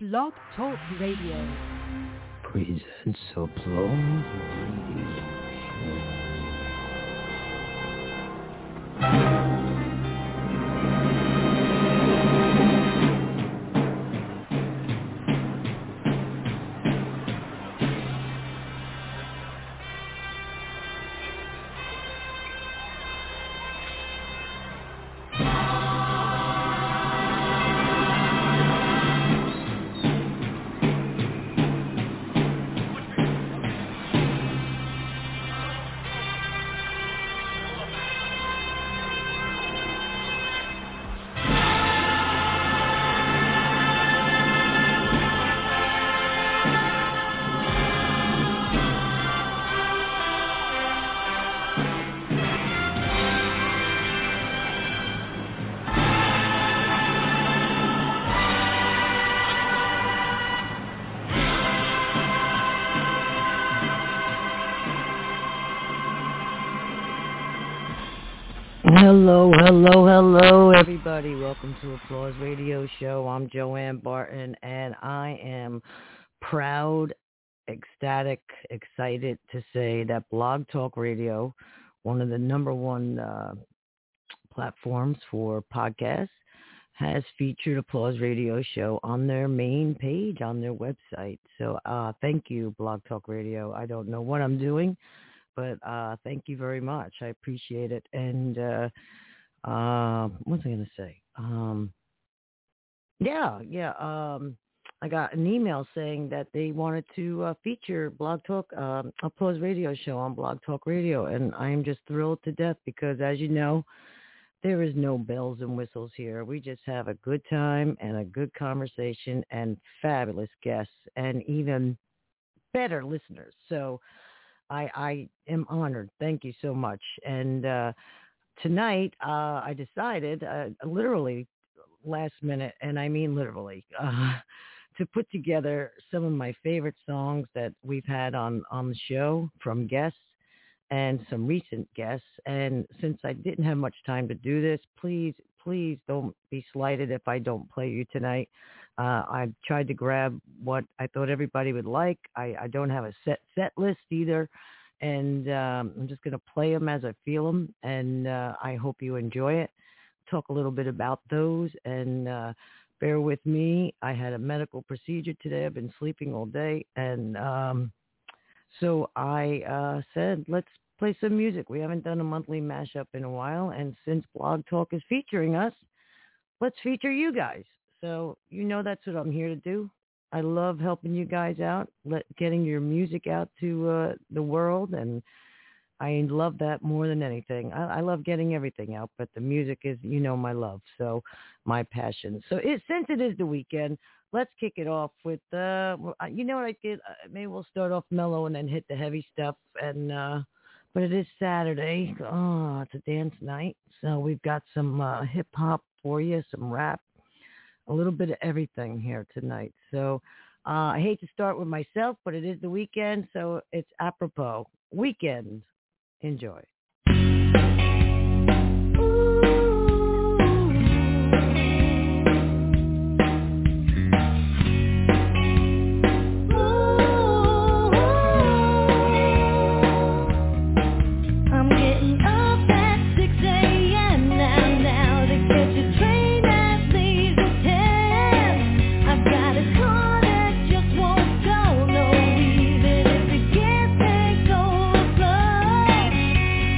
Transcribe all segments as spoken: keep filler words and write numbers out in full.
Blog Talk Radio presents Applause Radio Show. Hello, hello, hello, everybody. Welcome to Applause Radio Show. I'm Joanne Barton, and I am proud, ecstatic, excited to say that Blog Talk Radio, one of the number one uh, platforms for podcasts, has featured Applause Radio Show on their main page on their website. So uh, thank you, Blog Talk Radio. I don't know what I'm doing, but uh, thank you very much. I appreciate it. And uh, uh, what was I going to say? Um, yeah, yeah. Um, I got an email saying that they wanted to uh, feature Blog Talk, um, Applause Radio Show on Blog Talk Radio. And I'm just thrilled to death because, as you know, there is no bells and whistles here. We just have a good time and a good conversation and fabulous guests and even better listeners. So I, I am honored. Thank you so much. And uh, tonight uh, I decided, uh, literally last minute, and I mean literally, uh, to put together some of my favorite songs that we've had on, on the show from guests and some recent guests. And since I didn't have much time to do this, please, please don't be slighted if I don't play you tonight. Uh, I tried to grab what I thought everybody would like. I, I don't have a set set list either. And um, I'm just going to play them as I feel them. And uh, I hope you enjoy it. Talk a little bit about those. And uh, bear with me. I had a medical procedure today. I've been sleeping all day. And um, so I uh, said, let's play some music. We haven't done a monthly mashup in a while. And since Blog Talk is featuring us, let's feature you guys. So you know that's what I'm here to do. I love helping you guys out, let, getting your music out to uh, the world, and I love that more than anything. I, I love getting everything out, but the music is, you know, my love, so my passion. So it, since it is the weekend, let's kick it off with, uh, you know what I did? Uh, maybe we'll start off mellow and then hit the heavy stuff, and uh, but it is Saturday. Oh, it's a dance night, so we've got some uh, hip-hop for you, some rap. A little bit of everything here tonight. So uh, I hate to start with myself, but it is the weekend, so it's apropos. Weekend. Enjoy. Go.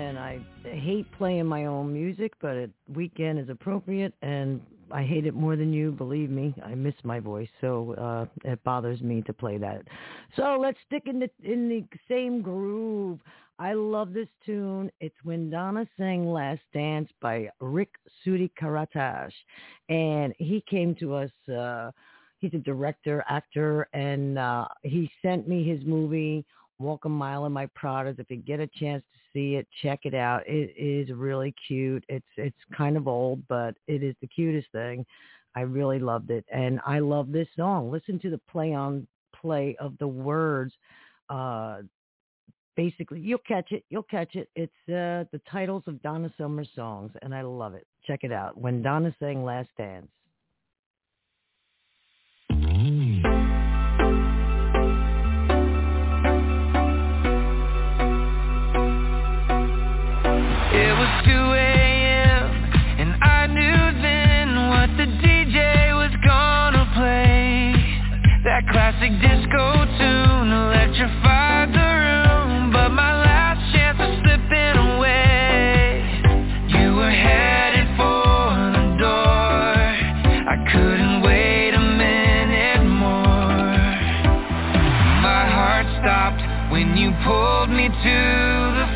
and I hate playing my own music, but it, weekend is appropriate, and I hate it more than you, believe me. I miss my voice, so uh, it bothers me to play that. So let's stick in the in the same groove. I love this tune. It's When Donna Sang Last Dance by Rick Sudi-Karatage, and he came to us. Uh, he's a director, actor, and uh, he sent me his movie, Walk a Mile in My Pradas. If you get a chance to see it, check it out. It is really cute. It's it's kind of old, but it is the cutest thing. I really loved it, and I love this song. Listen to the play on play of the words. Uh, basically, you'll catch it. You'll catch it. It's uh, the titles of Donna Summer songs, and I love it. Check it out. When Donna Sang Last Dance. Classic disco tune electrified the room, but my last chance was slipping away. You were headed for the door. I couldn't wait a minute more. My heart stopped when you pulled me to the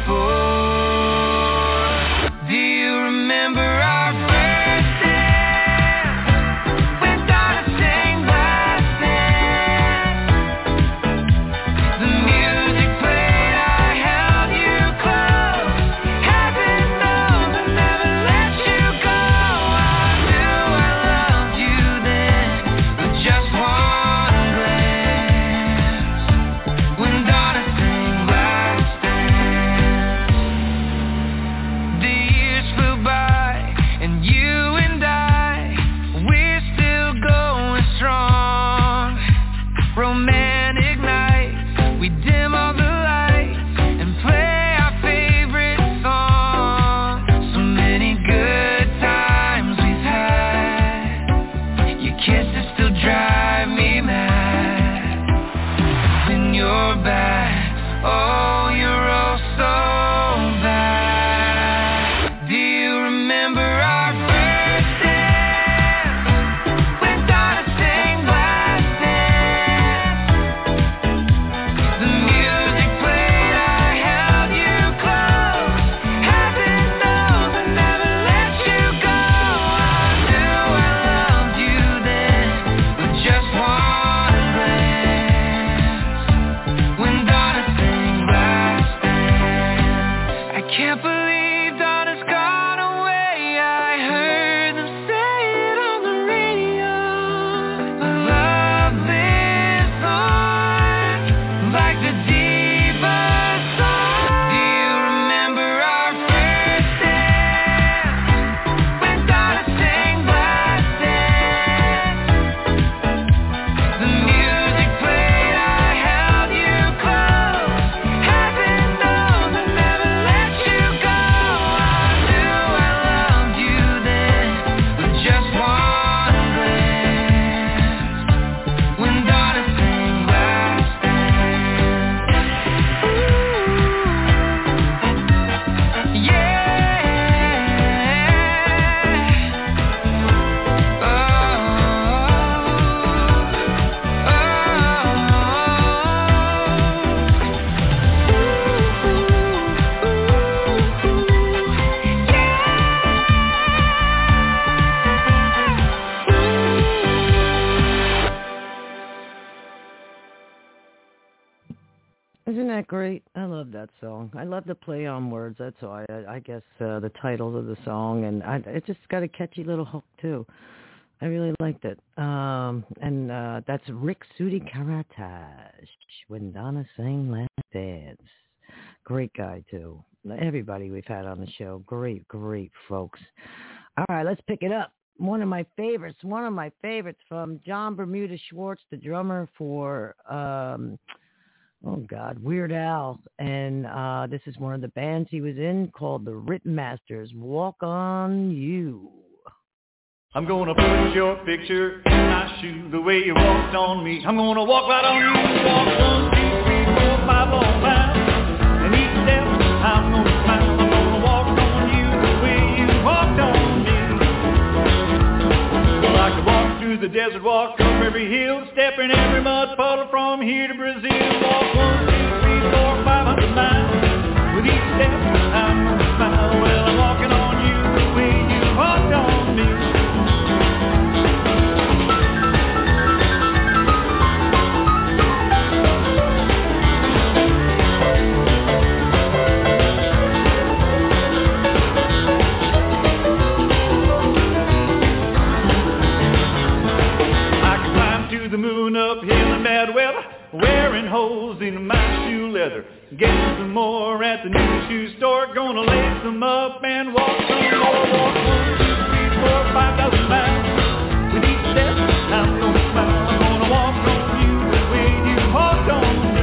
floor. Do you remember our first dance? When Donna sang Last Dance. The music played, I held you close. Heaven knows I never let you go. I knew I loved you then with just one glance. When Donna sang Last Dance. The years flew by, and you and I, we're still going strong. Romantic nights, we dim all the lights and play our favorite song. So many good times we've had. Your kisses still drive me mad. When you're back, oh, you're oh so bad. Do you remember our first dance? When Donna sang Last Dance. The music played, I held you close. Heaven knows I never let you go. I knew I loved you then with just one glance. When Donna sang Last Dance. I can't believe Donna's gone away. I heard them say it on the radio. But love lives on like the diva song. Do you remember our first dance? When Donna sang Last Dance. The music played, I held you close. Heaven knows I never let you go. I knew I loved you then with just one glance. When Donna sang Last Dance. Ooh, yeah. Oh, Isn't that great? I love that song. I love the play on words. That's why I, I guess uh, the titles of the song, and I, it just got a catchy little hook too. I really liked it. Um, and uh, that's Rick Sudi-Karatage, When Donna Sang Last Dance. Great guy too. Everybody we've had on the show, great, great folks. All right, let's pick it up. One of my favorites, one of my favorites from John Bermuda Schwartz, the drummer for, um, oh God, Weird Al. And uh, this is one of the bands he was in called the Rhythm Masters, Walk On You. I'm gonna put your picture in my shoe the way you walked on me. I'm gonna walk right on you. Walk one, two, three, four, five, all five. And each step I'm gonna smile. I'm gonna desert, walk up every hill, step in every mud puddle from here to Brazil. Walk one, two, three, four, five hundred miles. With each step, I'm gonna smile. Well, I'm walking on you the way you walked on me. The moon uphill in bad weather, wearing holes in my shoe leather. Get some more at the new shoe store. Gonna lace them up and walk some more. Walk one, two, three, four, five thousand miles. With each step, I'm gonna smile. I'm gonna walk on you the way you walked on me.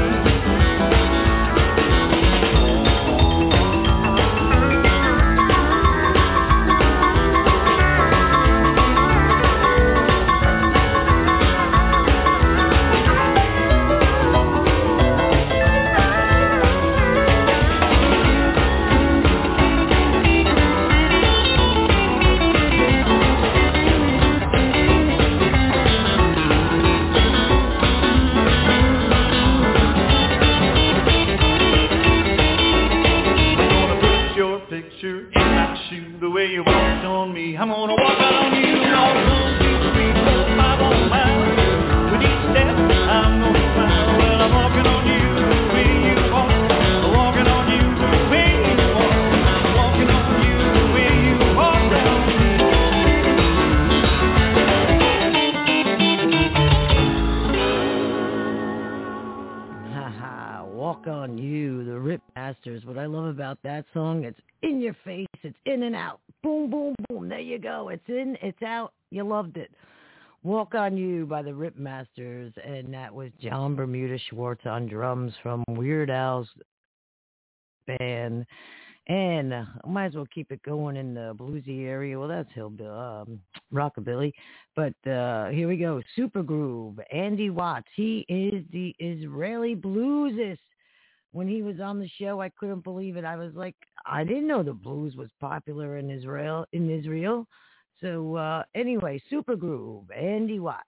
The way you walked on me, I'm gonna walk out on you. Walk one, two, three, four, five on miles. With each step, I'm gonna smile. Well, I'm walking on you the way you walk. I'm walking on you the way you walk. I'm walking on you the way you walk around me. Haha, walk on you, the Rip Masters. What I love about that song, it's in your face, it's in and out. Boom, boom, boom. There you go. It's in, it's out. You loved it. Walk on You by the Rip Masters. And that was John Bermuda Schwartz on drums from Weird Al's band. And uh, I might as well keep it going in the bluesy area. Well, that's hillbilly, um, rockabilly. But uh, here we go. Super Groove. Andy Watts. He is the Israeli bluesist. When he was on the show, I couldn't believe it. I was like, I didn't know the blues was popular in Israel. In Israel, so uh, anyway, Super Groove, Andy Watts.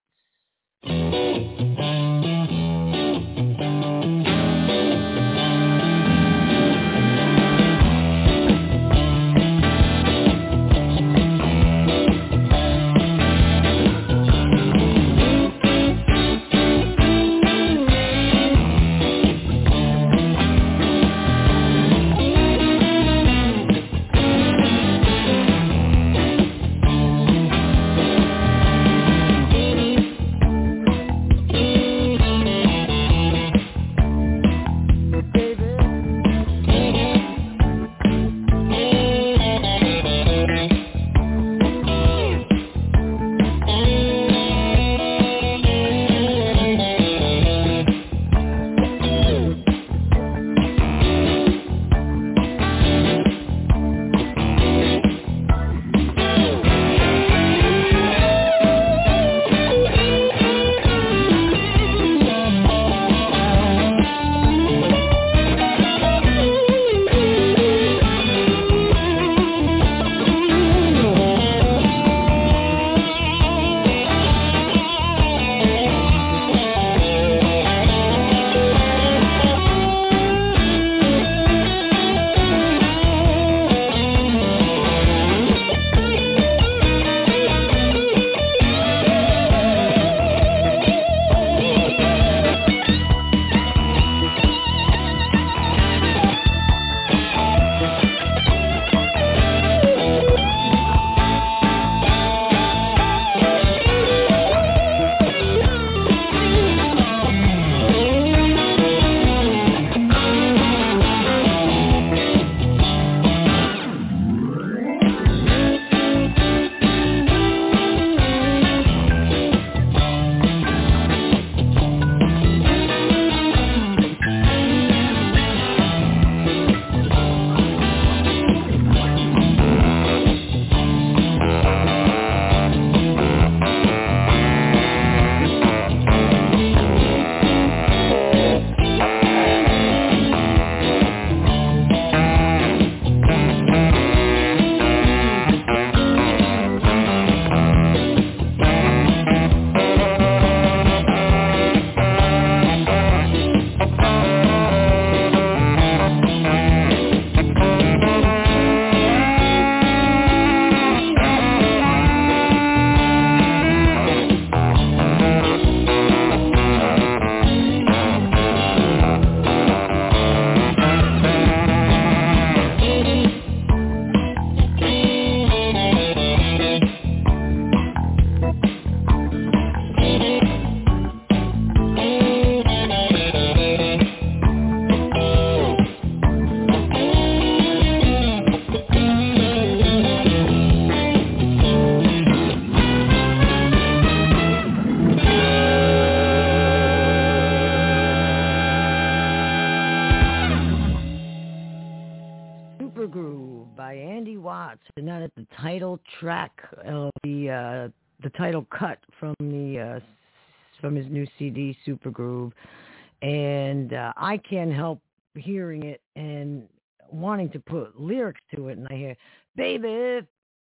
by Andy Watts, and that is the title track of the uh, the title cut from the uh, from his new C D, Super Groove. And uh, I can't help hearing it and wanting to put lyrics to it, and I hear, baby,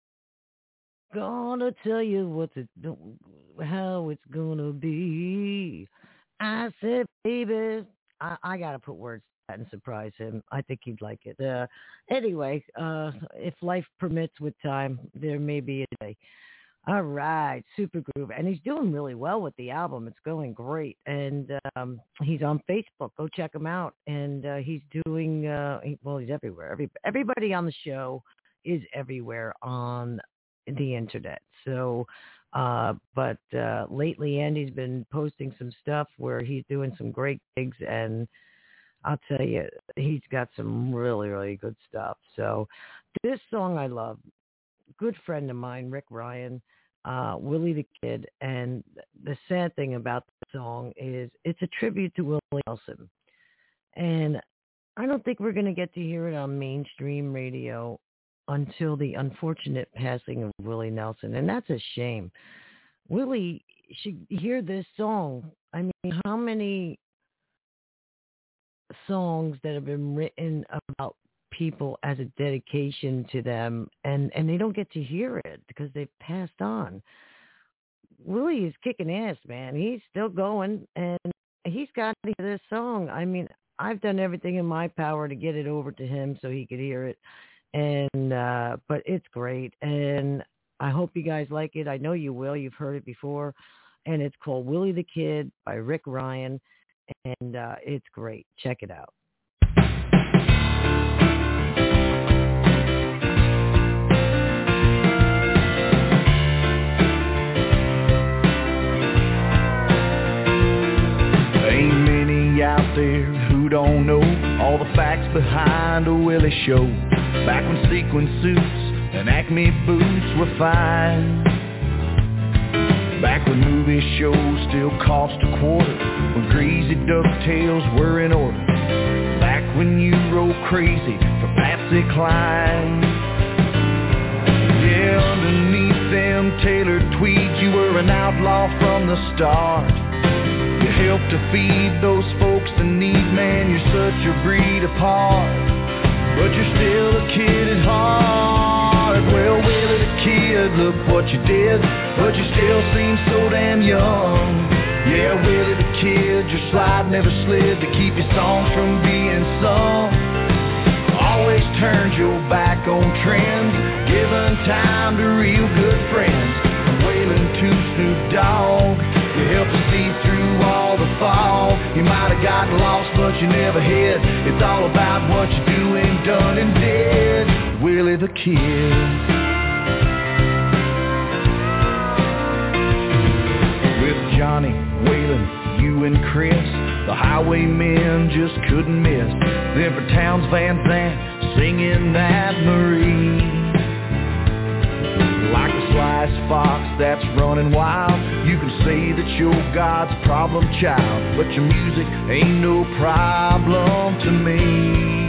gonna tell you what the, how it's gonna be. I said, baby, I, I gotta put words to that and surprise him. I think he'd like it. Uh, anyway, uh, if life permits with time, there may be a day. All right, Super Groove, and he's doing really well with the album. It's going great, and um, he's on Facebook. Go check him out, and uh, he's doing uh, he, well. He's everywhere. Every, everybody on the show is everywhere on the internet. So, uh, but uh, lately, Andy's been posting some stuff where he's doing some great gigs, and I'll tell you, he's got some really, really good stuff. So, this song I love. Good friend of mine, Rick Ryan, uh, Willie the Kid, and the sad thing about the song is it's a tribute to Willie Nelson. And I don't think we're going to get to hear it on mainstream radio until the unfortunate passing of Willie Nelson, and that's a shame. Willie should hear this song. I mean, how many songs that have been written about people as a dedication to them, and, and they don't get to hear it because they've passed on. Willie is kicking ass, man. He's still going, and he's got to hear this song. I mean, I've done everything in my power to get it over to him so he could hear it, and uh, but it's great, and I hope you guys like it. I know you will. You've heard it before, and it's called Willie the Kid by Rick Ryan, and uh, it's great. Check it out. Out there who don't know all the facts behind a Willie show. Back when sequin suits and Acme boots were fine. Back when movie shows still cost a quarter. When greasy ducktails were in order. Back when you rode crazy for Patsy Cline. Yeah, underneath them tailored tweeds you were an outlaw from the start. You help to feed those folks in need, man, you're such a breed apart. But you're still a kid at heart. Well, Willie the Kid, look what you did, but you still seem so damn young. Yeah, Willie the Kid, your slide never slid to keep your songs from being sung. Always turned your back on trends, giving time to real good friends. From Waylon to Snoop Dogg, you helped us see through all the fog. You might have gotten lost, but you never hid. It's all about what you're doing, done and did. Willie the Kid. With Johnny, Waylon, you and Chris, the highwaymen just couldn't miss. Then for Towns Van Zandt, singing that Marie. Like a sliced fox that's running wild, you can say that you're God's problem child, but your music ain't no problem to me.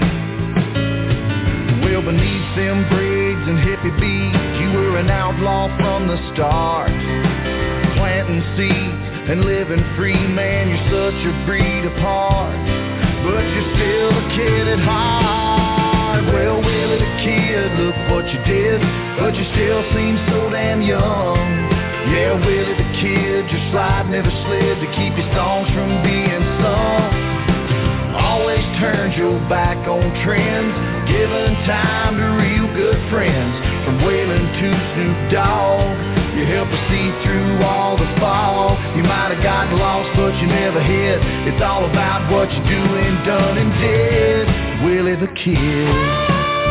Well, beneath them braids and hippie beads, you were an outlaw from the start. Planting seeds and living free, man, you're such a breed apart. But you're still a kid at heart. Well, Willie the Kid, look what you did, but you still seem so damn young. Yeah, Willie the Kid, your slide never slid to keep your songs from being sung. Always turned your back on trends, giving time to real good friends. From Waylon to Snoop Dogg, you help us see through all the fog. You might have gotten lost, but you never hid. It's all about what you're doing, done and did. Willie the Kid.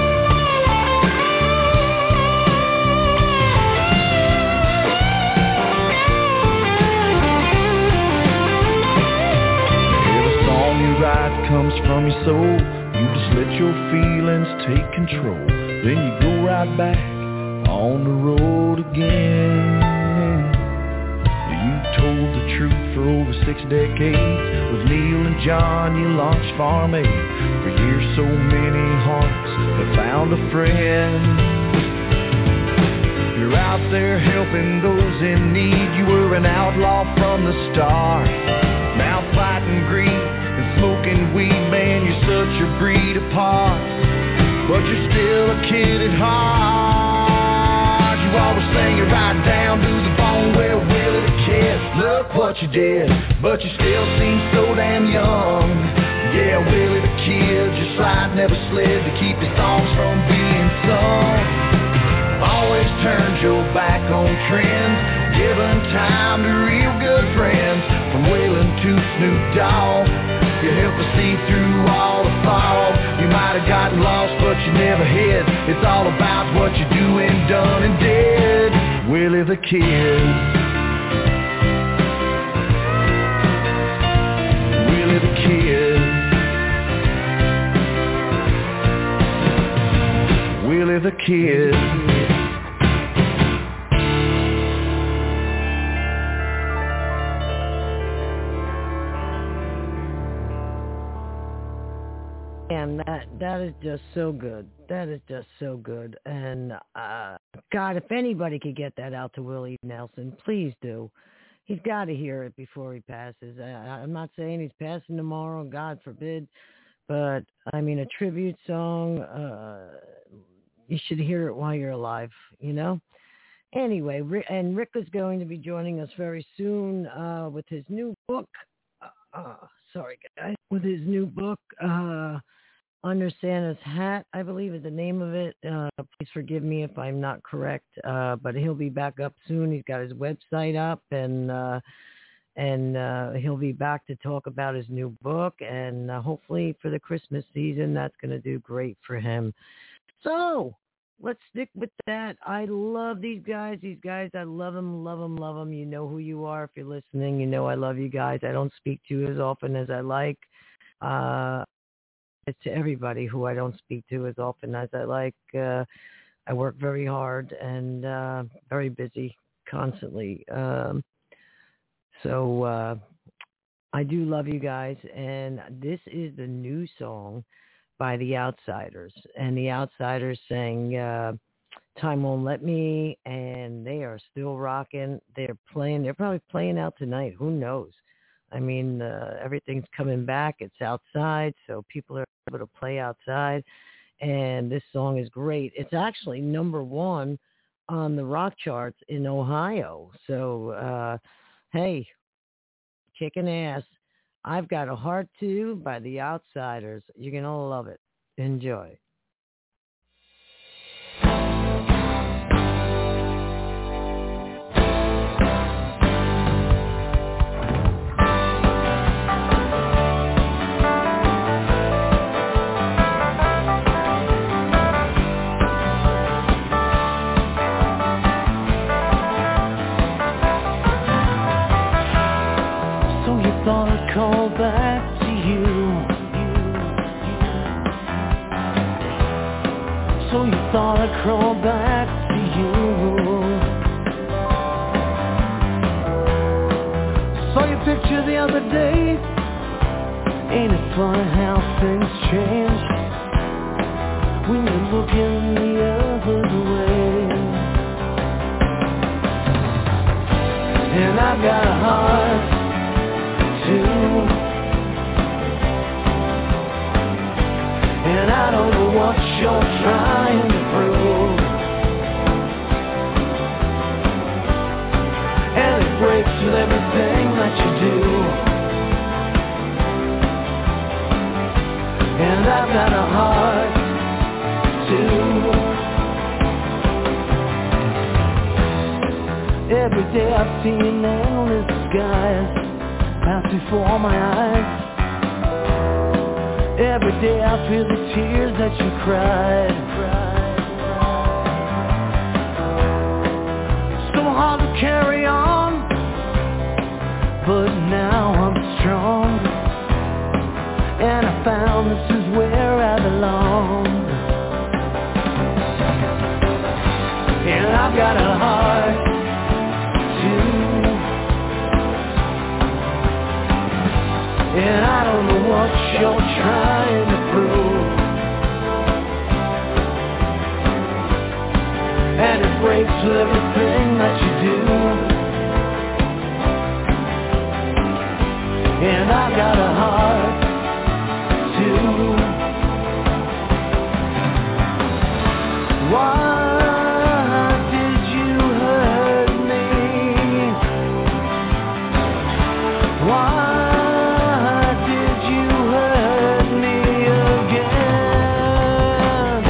Comes from your soul, you just let your feelings take control. Then you go right back on the road again. You told the truth for over six decades. With Neil and John you launched Farm Aid. For years so many hearts have found a friend. You're out there helping those in need. You were an outlaw from the start. Now fighting greed and smoking weed, man, you're such a breed apart. But you're still a kid at heart. You always sang it right down to the bone. Where Willie the Kid, look what you did. But you still seem so damn young. Yeah, Willie the Kid, your slide never slid to keep your songs from being sung. Always turned your back on trends, giving time to real good friends. From Waylon to Snoop Dogg, you helped us see through all the fog. You might have gotten lost, but you never hid. It's all about what you're doing, done and did. Willie the Kid. Willie the Kid. Willie the Kid. And that that is just so good. That is just so good. And uh, God, if anybody could get that out to Willie Nelson, please do. He's got to hear it before he passes. I, I'm not saying he's passing tomorrow, God forbid, but I mean a tribute song. Uh, you should hear it while you're alive. You know. Anyway, and Rick is going to be joining us very soon uh, with his new book. Uh, uh, sorry, guys. With his new book. Uh, Under Santa's Hat, I believe is the name of it. Uh, please forgive me if I'm not correct, uh, but he'll be back up soon. He's got his website up, and uh, and uh, he'll be back to talk about his new book. And uh, hopefully for the Christmas season, that's going to do great for him. So let's stick with that. I love these guys. These guys, I love them, love them, love them. You know who you are if you're listening. You know I love you guys. I don't speak to you as often as I like. Uh, to everybody who I don't speak to as often as I like. Uh, I work very hard and uh, very busy constantly. Um, so uh, I do love you guys. And this is the new song by The Outsiders. And The Outsiders sang uh, Time Won't Let Me. And they are still rocking. They're playing. They're probably playing out tonight. Who knows? I mean, uh, everything's coming back. It's outside, so people are able to play outside. And this song is great. It's actually number one on the rock charts in Ohio. So, uh, hey, kicking ass. I've Got a Heart Too by The Outsiders. You're going to love it. Enjoy. Call back to you. So you thought I'd crawl back to you. Saw your picture the other day. Ain't it funny how things change when you're looking the other way? And I've got a heart and I don't know what you're trying to prove, and it breaks with everything that you do. And I've got a heart too. Every day I've seen endless skies pass before my eyes. Every day I feel the tears that you cried. So hard to carry on, but now I'm strong, and I found this is where I belong. And I've got a heart too. trying to prove. And it breaks with everything that you do. And I've got a heart too. Why did you hurt me? Why did you hurt me again?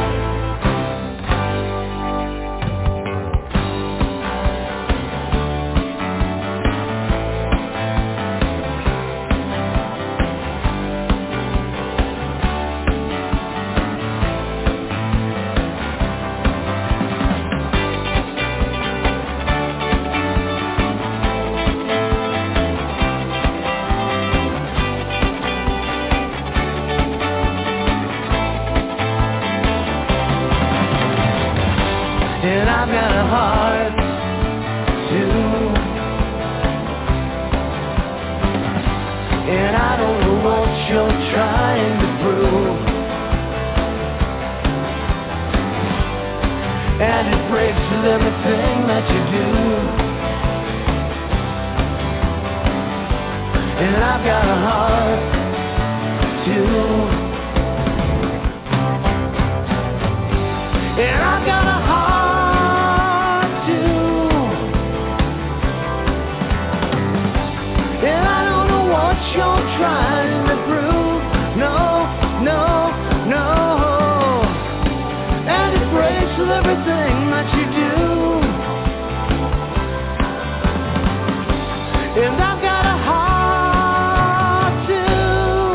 And I've got a heart too. And I don't know what you're trying to prove. And it breaks with everything that you do. And I've got a heart too. And I've got a heart. And I don't know what you're trying to prove. No, no, no. And it breaks with everything that you do. And I've got a heart too.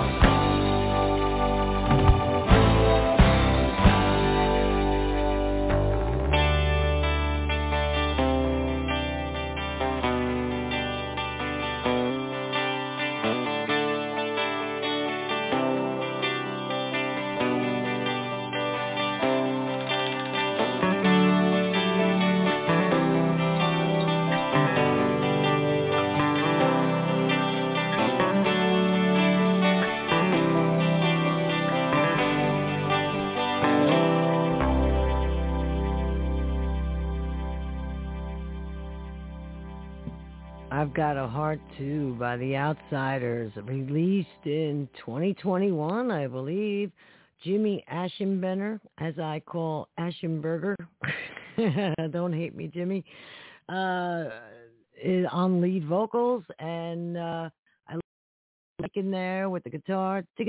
I've Got a Heart Too by The Outsiders, released in twenty twenty-one, I believe. Jimmy Aschenbrenner, as I call Aschenberger, don't hate me, Jimmy, uh, is on lead vocals, and uh, I like in there with the guitar. I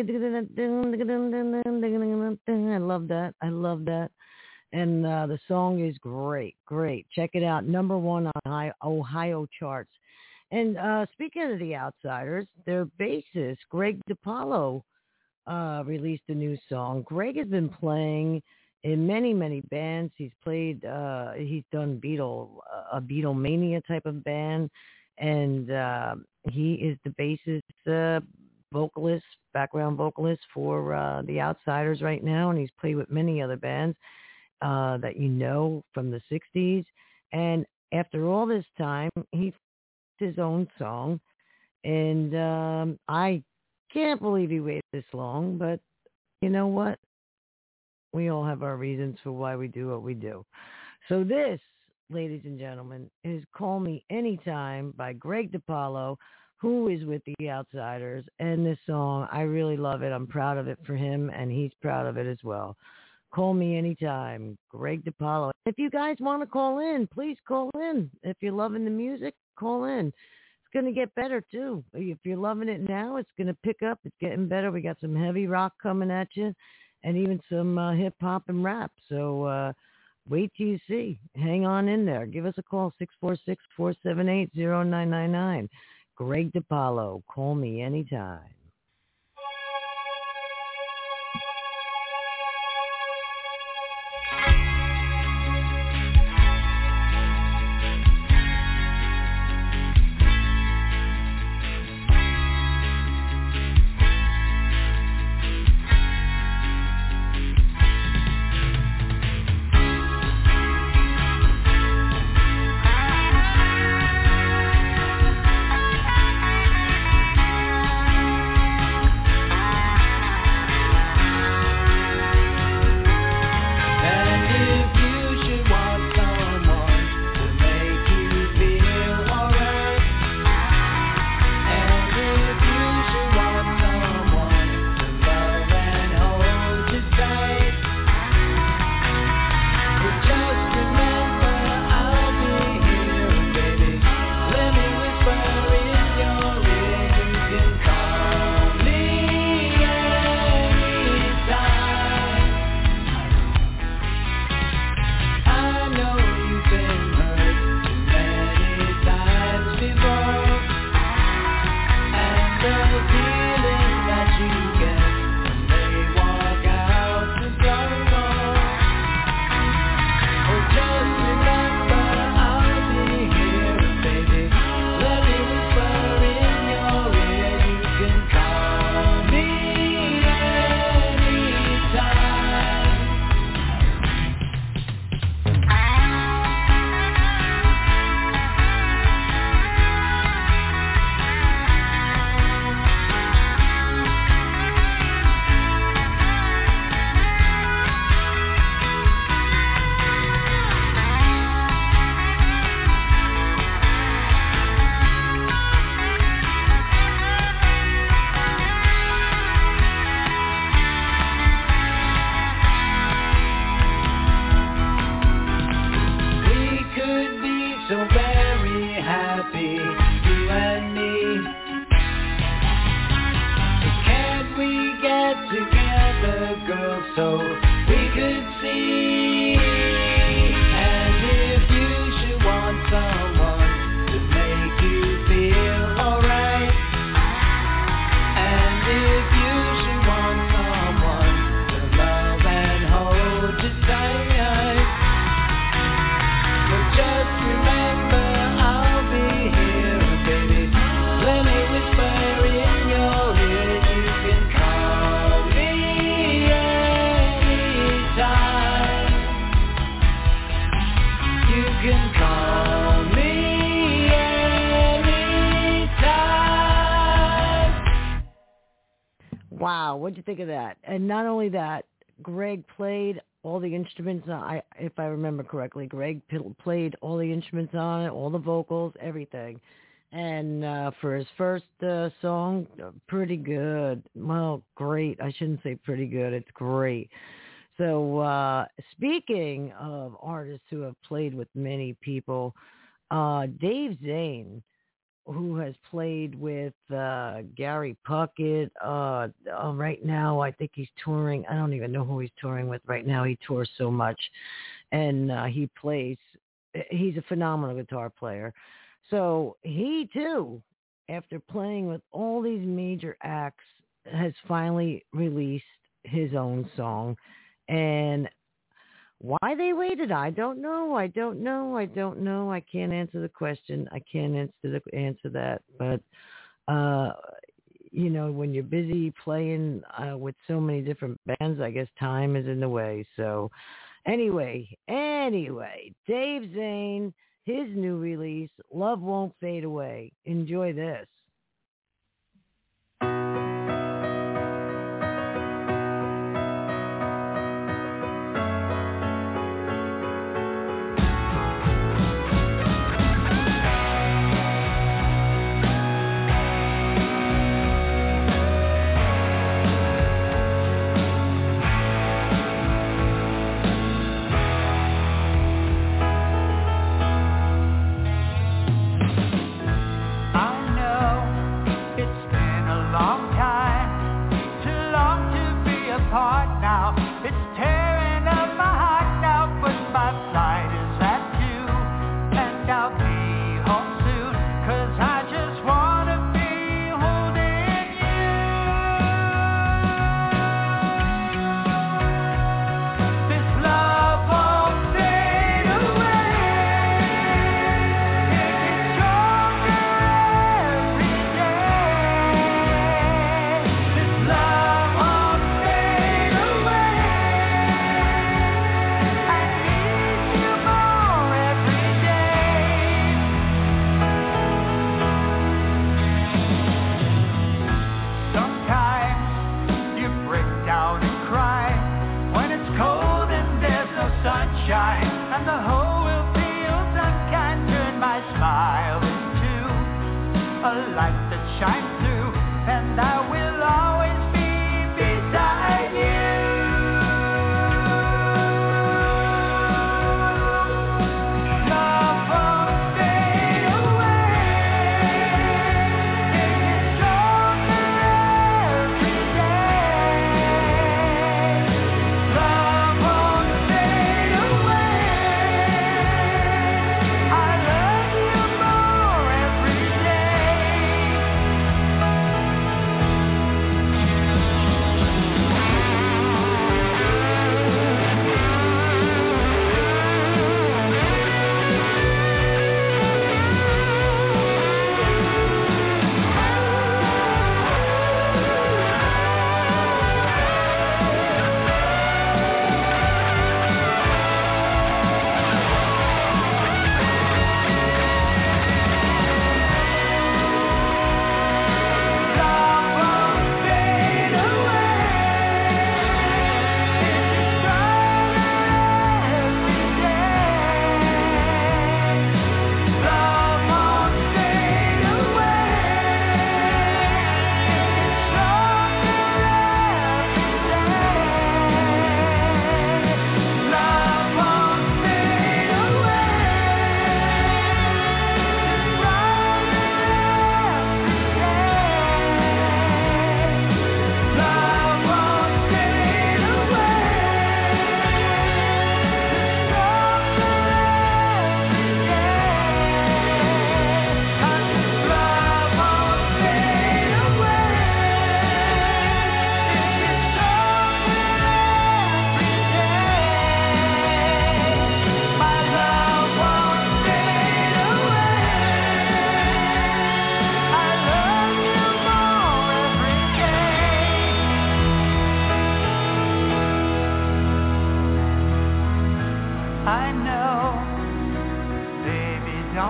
love that. I love that. And uh, the song is great, great. Check it out. Number one on Ohio charts. And uh, speaking of The Outsiders, their bassist, Greg DiPaolo, uh, released a new song. Greg has been playing in many, many bands. He's played, uh, he's done Beatle, a Beatlemania type of band. And uh, he is the bassist, uh, vocalist, background vocalist for uh, The Outsiders right now. And he's played with many other bands uh, that you know from the sixties. And after all this time, he his own song, and um, I can't believe he waited this long, but you know what? We all have our reasons for why we do what we do. So this, ladies and gentlemen, is Call Me Anytime by Greg DiPaolo, who is with The Outsiders, and this song, I really love it. I'm proud of it for him, and he's proud of it as well. Call Me Anytime, Greg DiPaolo. If you guys want to call in, please call in. If you're loving the music, call in. It's going to get better, too. If you're loving it now, it's going to pick up. It's getting better. We got some heavy rock coming at you and even some uh, hip-hop and rap. So uh, wait till you see. Hang on in there. Give us a call, six four six, four seven eight, zero nine nine nine. Greg DiPaolo, Call Me Anytime. Thank so we could see. And if you should want someone to make you feel alright, and if you should want someone to love and hold you tight, well, just remember I'll be here, baby. Let me whisper in your ear. You can call me anytime. You can call me anytime. Wow, what'd you think of that? And not only that, Greg played all the instruments. I, if I remember correctly, Greg p- played all the instruments on it, all the vocals, everything. And uh, for his first uh, song, uh, pretty good. Well, great. I shouldn't say pretty good. It's great. So uh, speaking of artists who have played with many people, uh, Dave Zane, who has played with uh, Gary Puckett. Uh, uh, right now, I think he's touring. I don't even know who he's touring with right now. He tours so much. And uh, he plays. He's a phenomenal guitar player. So he, too, after playing with all these major acts, has finally released his own song. And why they waited, I don't know. I don't know. I don't know. I can't answer the question. I can't answer the answer that. But uh, you know, when you're busy playing uh, with so many different bands, I guess time is in the way. So, anyway, anyway, Dave Zane, his new release, "Love Won't Fade Away." Enjoy this.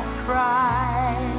don't cry.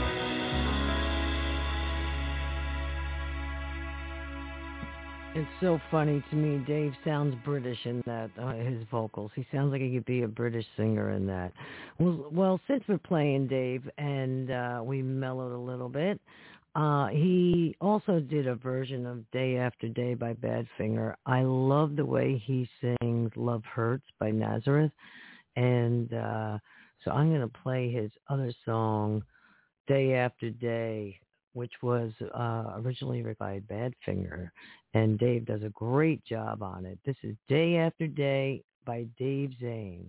It's so funny to me. Dave sounds British in that, uh, his vocals. He sounds like he could be a British singer in that. Well, well since we're playing Dave and uh, we mellowed a little bit, uh, he also did a version of Day After Day by Badfinger. I love the way he sings Love Hurts by Nazareth. And uh, so I'm going to play his other song, Day After Day, which was uh, originally written by Badfinger. And Dave does a great job on it. This is Day After Day by Dave Zane.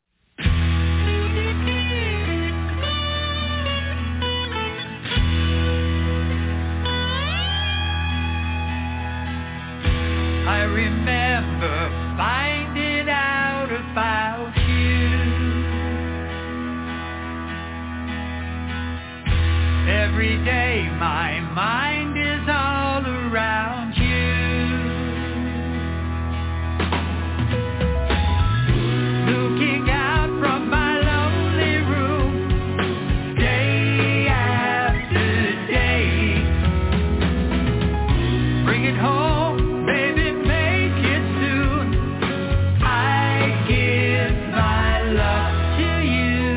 I remember finding out about you. Every day my mind is all around you. Looking out from my lonely room, day after day. Bring it home, baby, make it soon. I give my love to you.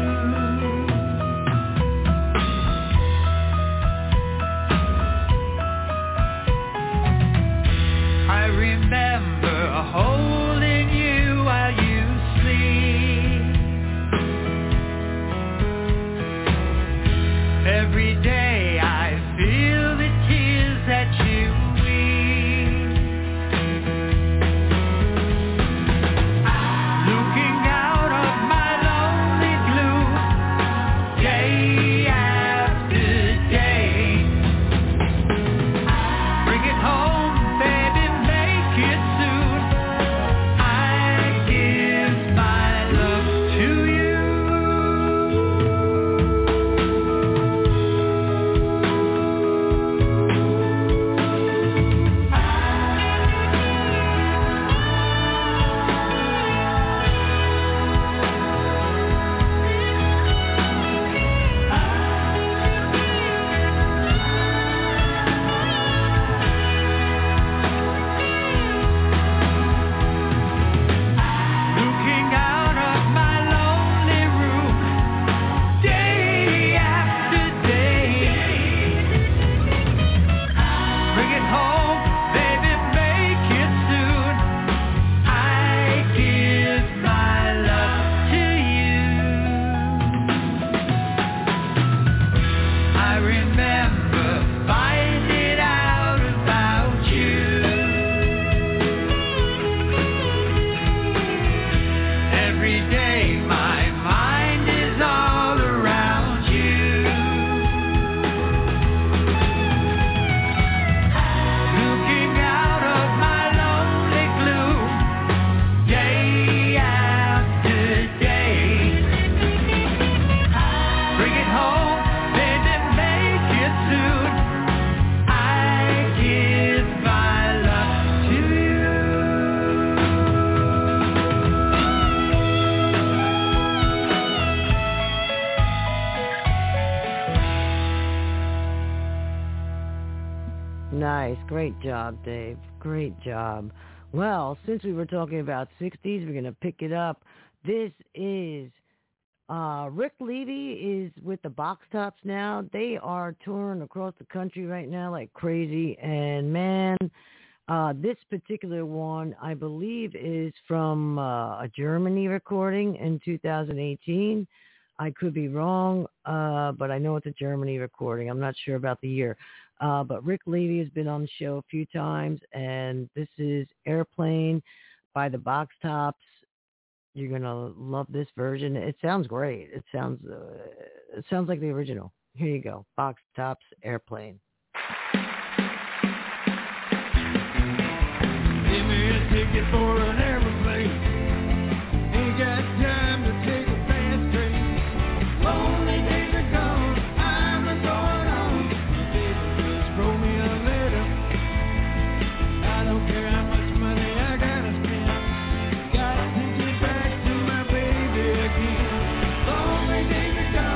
I remember holding you while you sleep. Every day I feel the tears that you weep. Looking out of my lonely gloom, day after day. Bring it home, baby, make it soon. I give my love to you. Looking out of my lonely room, day after day. Bring it home, baby, make it soon. I give my love to you. I remember finding out about you. Every day my mind is all around you. Looking out of my lonely gloom, day after day. Bring it home, baby, make it soon. I give my love to you. Nice. Great job, Dave. Great job. Well, since we were talking about sixties, we're going to pick it up. This is uh, Rick Levy is with the Box Tops now. They are touring across the country right now like crazy. And, man, uh, this particular one, I believe, is from uh, a Germany recording in two thousand eighteen. I could be wrong, uh, but I know it's a Germany recording. I'm not sure about the year. Uh, but Rick Levy has been on the show a few times, and this is Airplane by the Box Tops. You're going to love this version. It sounds great. It sounds uh, it sounds like the original. Here you go. Box Tops, Airplane. Give me a ticket for an airplane. Ain't got time to take a fast train. Lonely days are gone. I'm a going home. Baby, just wrote me a letter. I don't care how much money I gotta spend. Gotta take you back to my baby again. Lonely days are gone.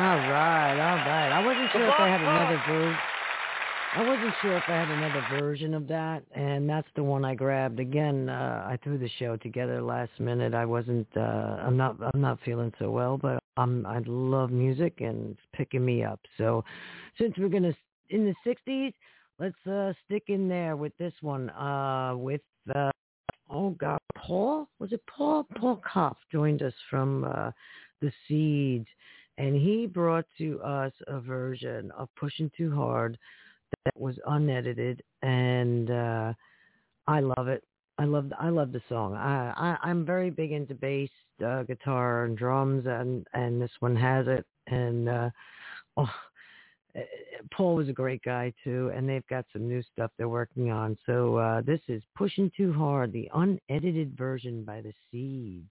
right, all right. I wasn't sure if I had another version. I wasn't sure if I had another version of that, and that's the one I grabbed. Again, uh, I threw the show together last minute. I wasn't. Uh, I'm not. I'm not feeling so well, but I'm. I love music, and it's picking me up. So, since we're gonna in the sixties, let's uh, stick in there with this one. Uh, with uh, oh God, Paul was it Paul? Paul Kopf joined us from uh, the Seeds, and he brought to us a version of "Pushing Too Hard" that was unedited, and uh, I love it. I love I love the song. I, I I'm very big into bass, uh, guitar, and drums, and and this one has it. And uh, oh, Paul was a great guy too, and they've got some new stuff they're working on. So uh, this is "Pushing Too Hard," the unedited version by the Seeds.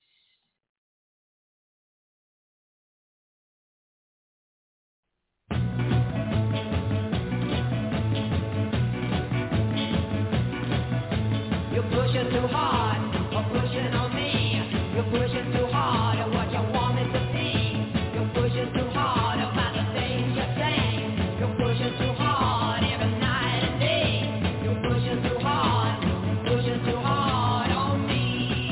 You're pushing too hard, or pushing on me. You're pushing too hard at what you wanted to be. You're pushing too hard about the things you say. You're pushing too hard every night and day. You're pushing too hard, pushing too hard on me.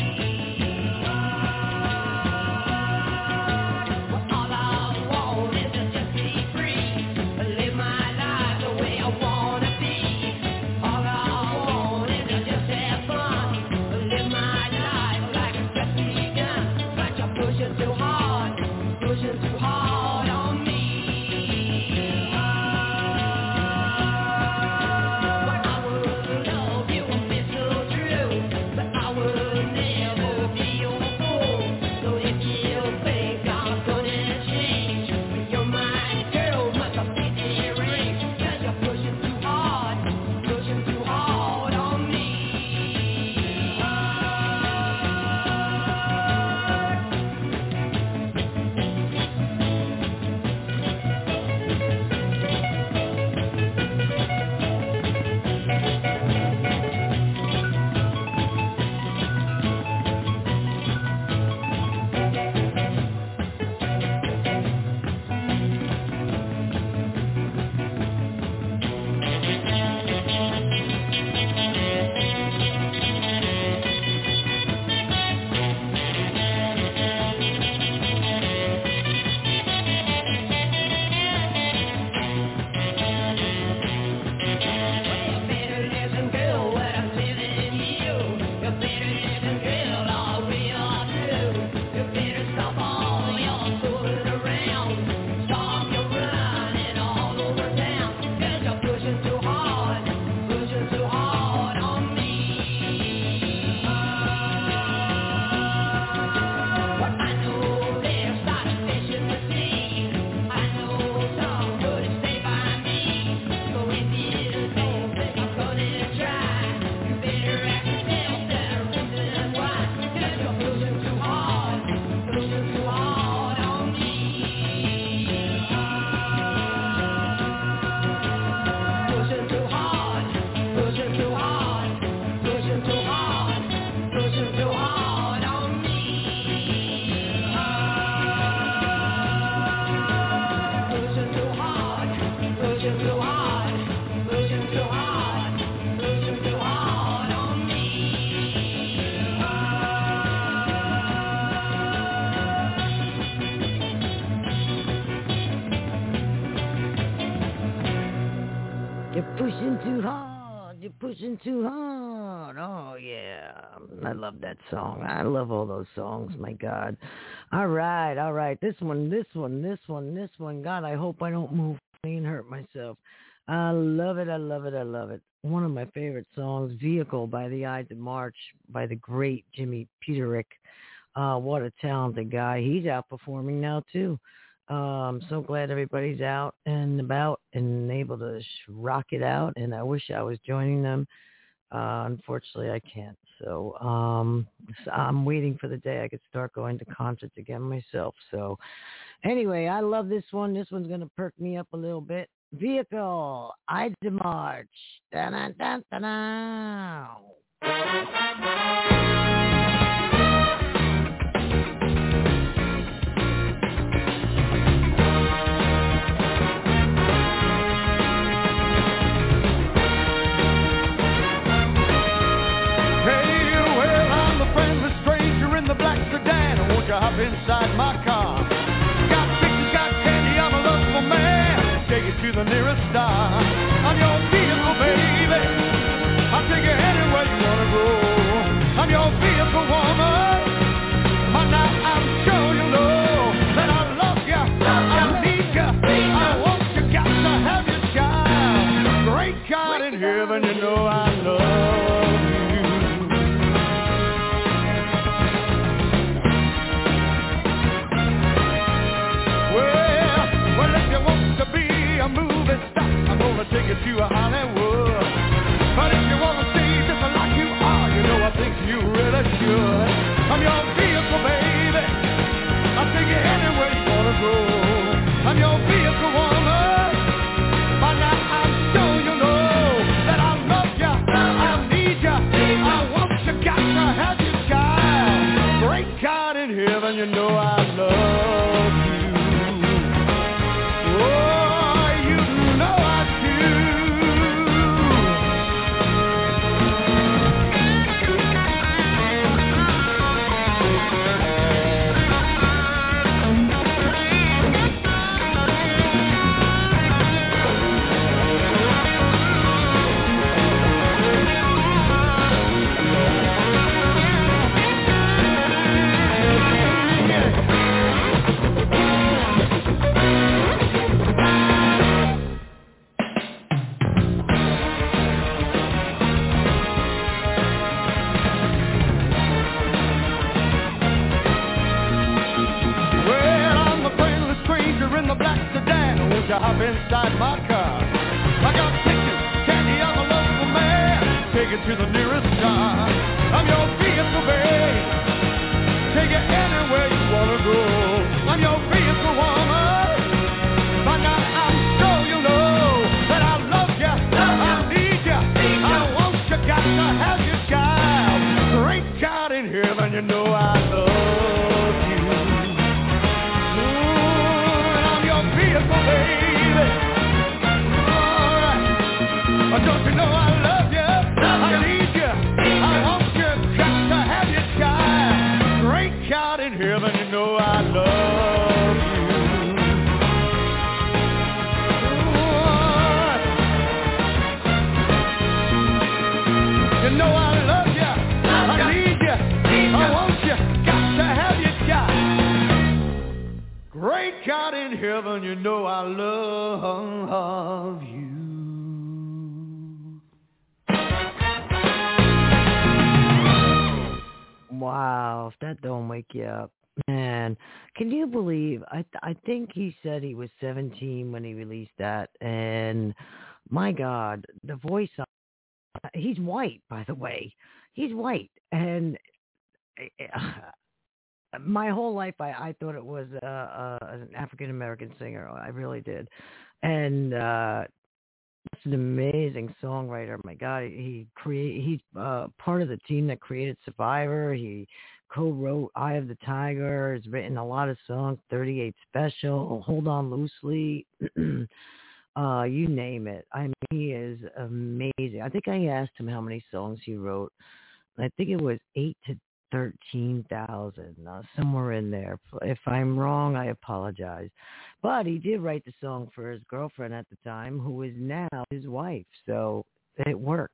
Well, all I want is to just be free, live my life the way I wanna be. All I want is to just have fun, live my life like it's just begun. But you're pushing too hard, pushing too hard on me. Well, I would love you and be so true, but I would never be your fool. So if you think I'm gonna change, you're my girl, must have been a ring. 'Cause you're pushing too hard, pushing too hard on me. You better listen, girl, what I'm telling you. You better listen, girl, all we are true. You better stop all your fooling around. Stop your running all over town. 'Cause you're pushing too hard, pushing too hard on me. Well, I know there's a lot of fish in the sea. I know some couldn't stay by me. So if you don't think I'm gonna try, you better ask yourself that reason why. 'Cause you're pushing too hard, pushing too hard on me. Pushing too hard, pushing too hard, pushing too hard, pushing too hard on me. Pushing too hard, pushing too hard, pushing too hard, pushing too hard on me. You're pushing too hard. You're pushing too hard. Oh, yeah. I love that song. I love all those songs. My God. All right. All right. This one, this one, this one, this one. God, I hope I don't move and hurt myself. I love it. I love it. I love it. One of my favorite songs, Vehicle by the Ides of March by the great Jimmy Peterick. Uh, what a talented guy. He's out performing now, too. Um, so glad everybody's out and about and able to sh- rock it out. And I wish I was joining them. Uh, unfortunately, I can't. So um, so I'm waiting for the day I could start going to concerts again myself. So anyway, I love this one. This one's going to perk me up a little bit. Vehicle, Ides of March. Da-da-da-da-da. take it to the nearest star. I'm your vehicle, babe. Take you anywhere you wanna go. I'm your vehicle, woman. By now I'm sure you know that I love you, I need you, I want you, got to have you, child. Great God in heaven, you know I love you. Ooh, I'm your vehicle, baby. All right. Don't you know I love you? I need you. I want you. Got to have you, child. Great God in heaven, you know I love you. You know I love you. I need you. I want you. Got to have you, child. Great God in heaven, you know I love you. Wow, if that don't wake you up, man. Can you believe, I th- I think he said he was seventeen when he released that, and my God, the voice, on, he's white, by the way. He's white, and uh, my whole life I, I thought it was uh, uh, an African-American singer. I really did. And uh He's an amazing songwriter. My God, he create. He's uh, part of the team that created Survivor. He co-wrote Eye of the Tiger. Has written a lot of songs. thirty-eight Special, Hold On Loosely. uh, you name it. I mean, he is amazing. I think I asked him how many songs he wrote. I think it was eight to thirteen thousand, uh, somewhere in there. If I'm wrong, I apologize. But he did write the song for his girlfriend at the time, who is now his wife. So it worked.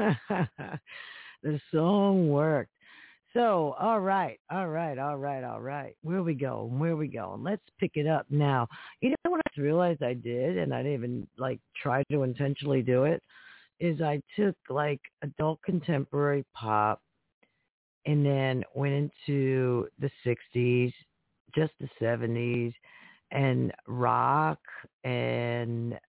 The song worked. So, all right, all right, all right, all right. Where we go? Where we go? Let's pick it up now. You know what I realized I did, and I didn't even like try to intentionally do it, is I took like adult contemporary pop and then went into the sixties, just the seventies, and rock, and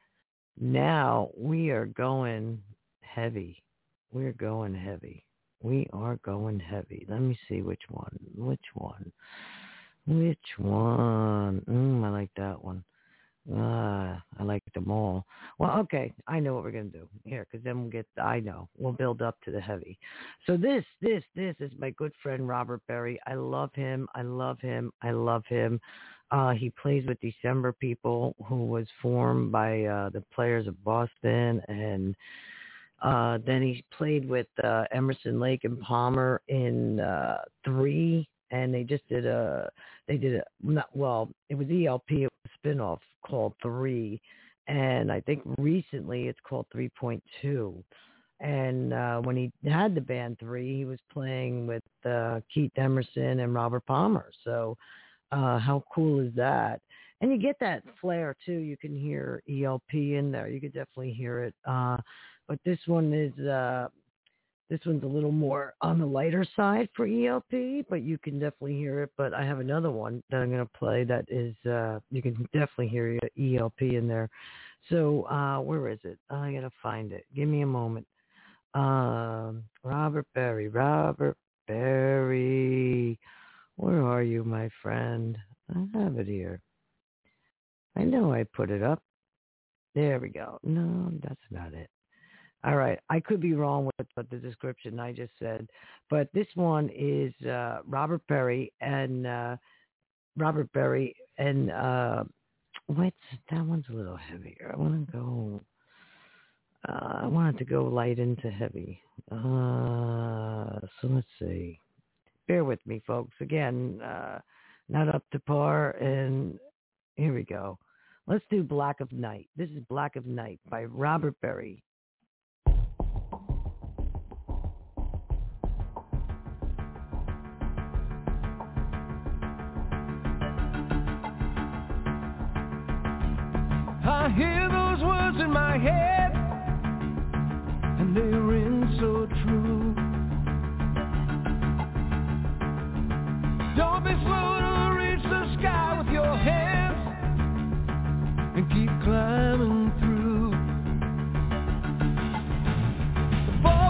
now we are going heavy. We're going heavy. We are going heavy. Let me see which one. Which one? Which one? Mm, I like that one. Ah, I like them all. Well, okay, I know what we're going to do here, because then we'll get, I know, we'll build up to the heavy. So this, this, this is my good friend Robert Berry. I love him. I love him. I love him. Uh, he plays with December People, who was formed by uh, the Players of Boston, and uh, then he played with uh, Emerson, Lake and Palmer in uh, Three. And they just did a, they did a, not, well, it was E L P, it was a spinoff called Three. And I think recently it's called three point two. And uh, when he had the band Three, he was playing with uh, Keith Emerson and Robert Palmer. So uh, how cool is that? And you get that flair, too. You can hear E L P in there. You could definitely hear it. Uh, but this one is... Uh, This one's a little more on the lighter side for E L P, but you can definitely hear it. But I have another one that I'm going to play that is, uh, you can definitely hear E L P in there. So uh, where is it? I got to find it. Give me a moment. Um, Robert Berry, Robert Berry. Where are you, my friend? I have it here. I know I put it up. There we go. No, that's not it. All right. I could be wrong with what the description I just said, but this one is uh, Robert Berry and uh, Robert Berry and uh, what's that one's a little heavier. I want to go. Uh, I wanted to go light into heavy. Uh, so let's see. Bear with me, folks. Again, uh, not up to par. And here we go. Let's do Black of Night. This is Black of Night by Robert Berry. I hear those words in my head, and they ring so true. Don't be slow to reach the sky with your hands, and keep climbing through. The ball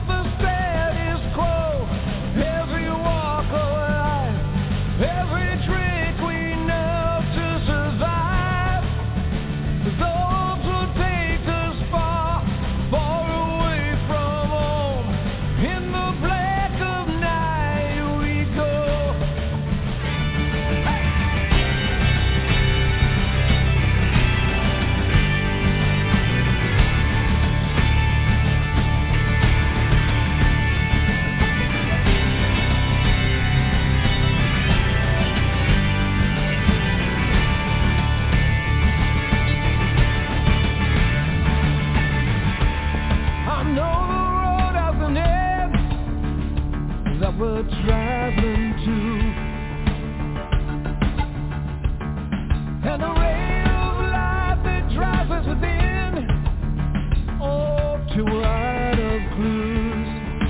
traveling to. And the ray of light that drives us within, oh, to a light of clues.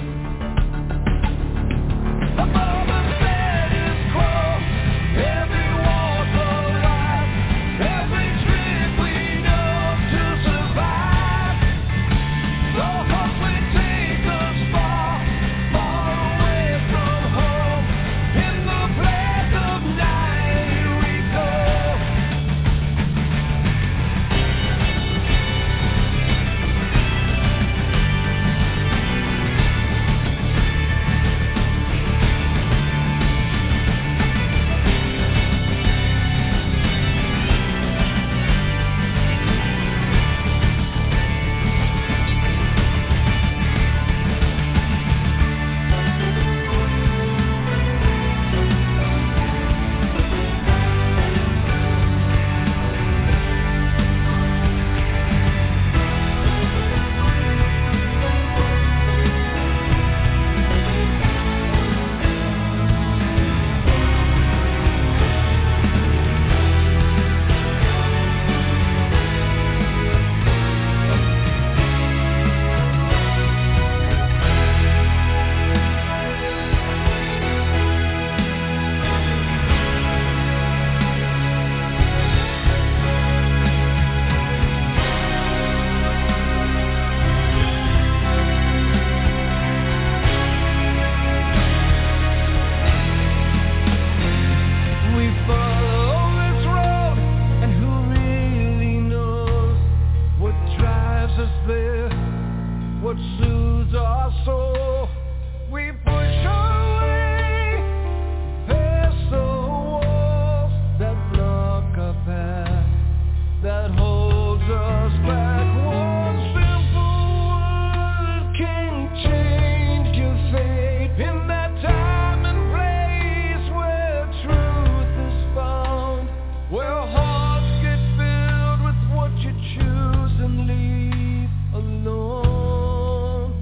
Above the status quo, every walk of life, every trick we know to survive. The hope we take us far, far away from home. In the black of night we go. We follow this road, and who really knows what drives us there, what soothes our soul? We push away past the walls that block our path, that holds us back. One simple word can change your fate in that time and place where truth is found, where hearts get filled with what you choose and leave alone.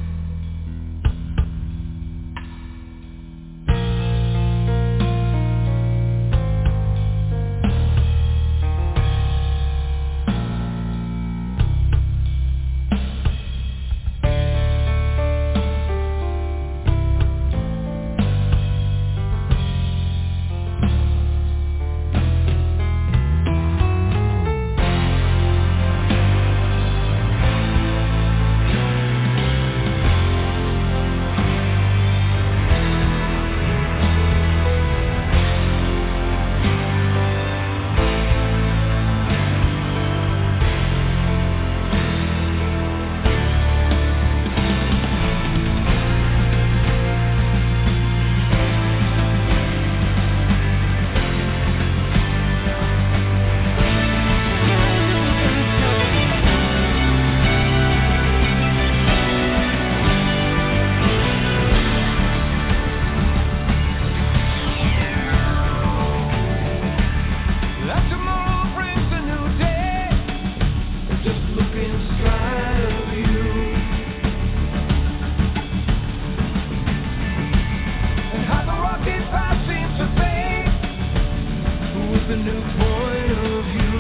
That tomorrow brings a new day. Just look inside of you, and how the rocket path seems to fade with a new point of view.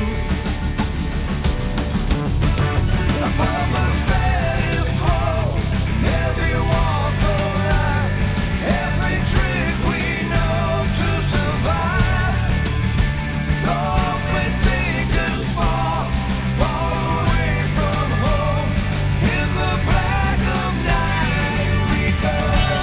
Above the status quo, every walk of life, every trick we know to survive. The hope we take us far, far away from home. In the black of night we go.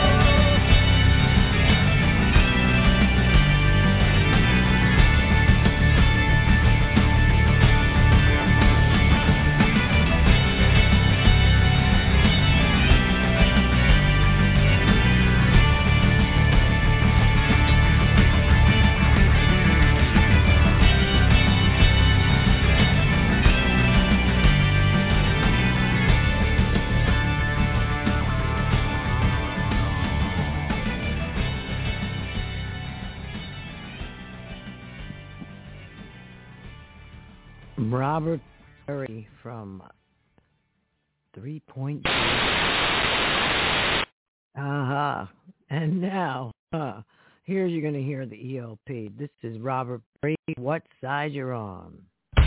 Robert Perry from Three Point. Uh-huh. And now, uh, here you're going to hear the E L P. This is Robert Bree, What Side You're On.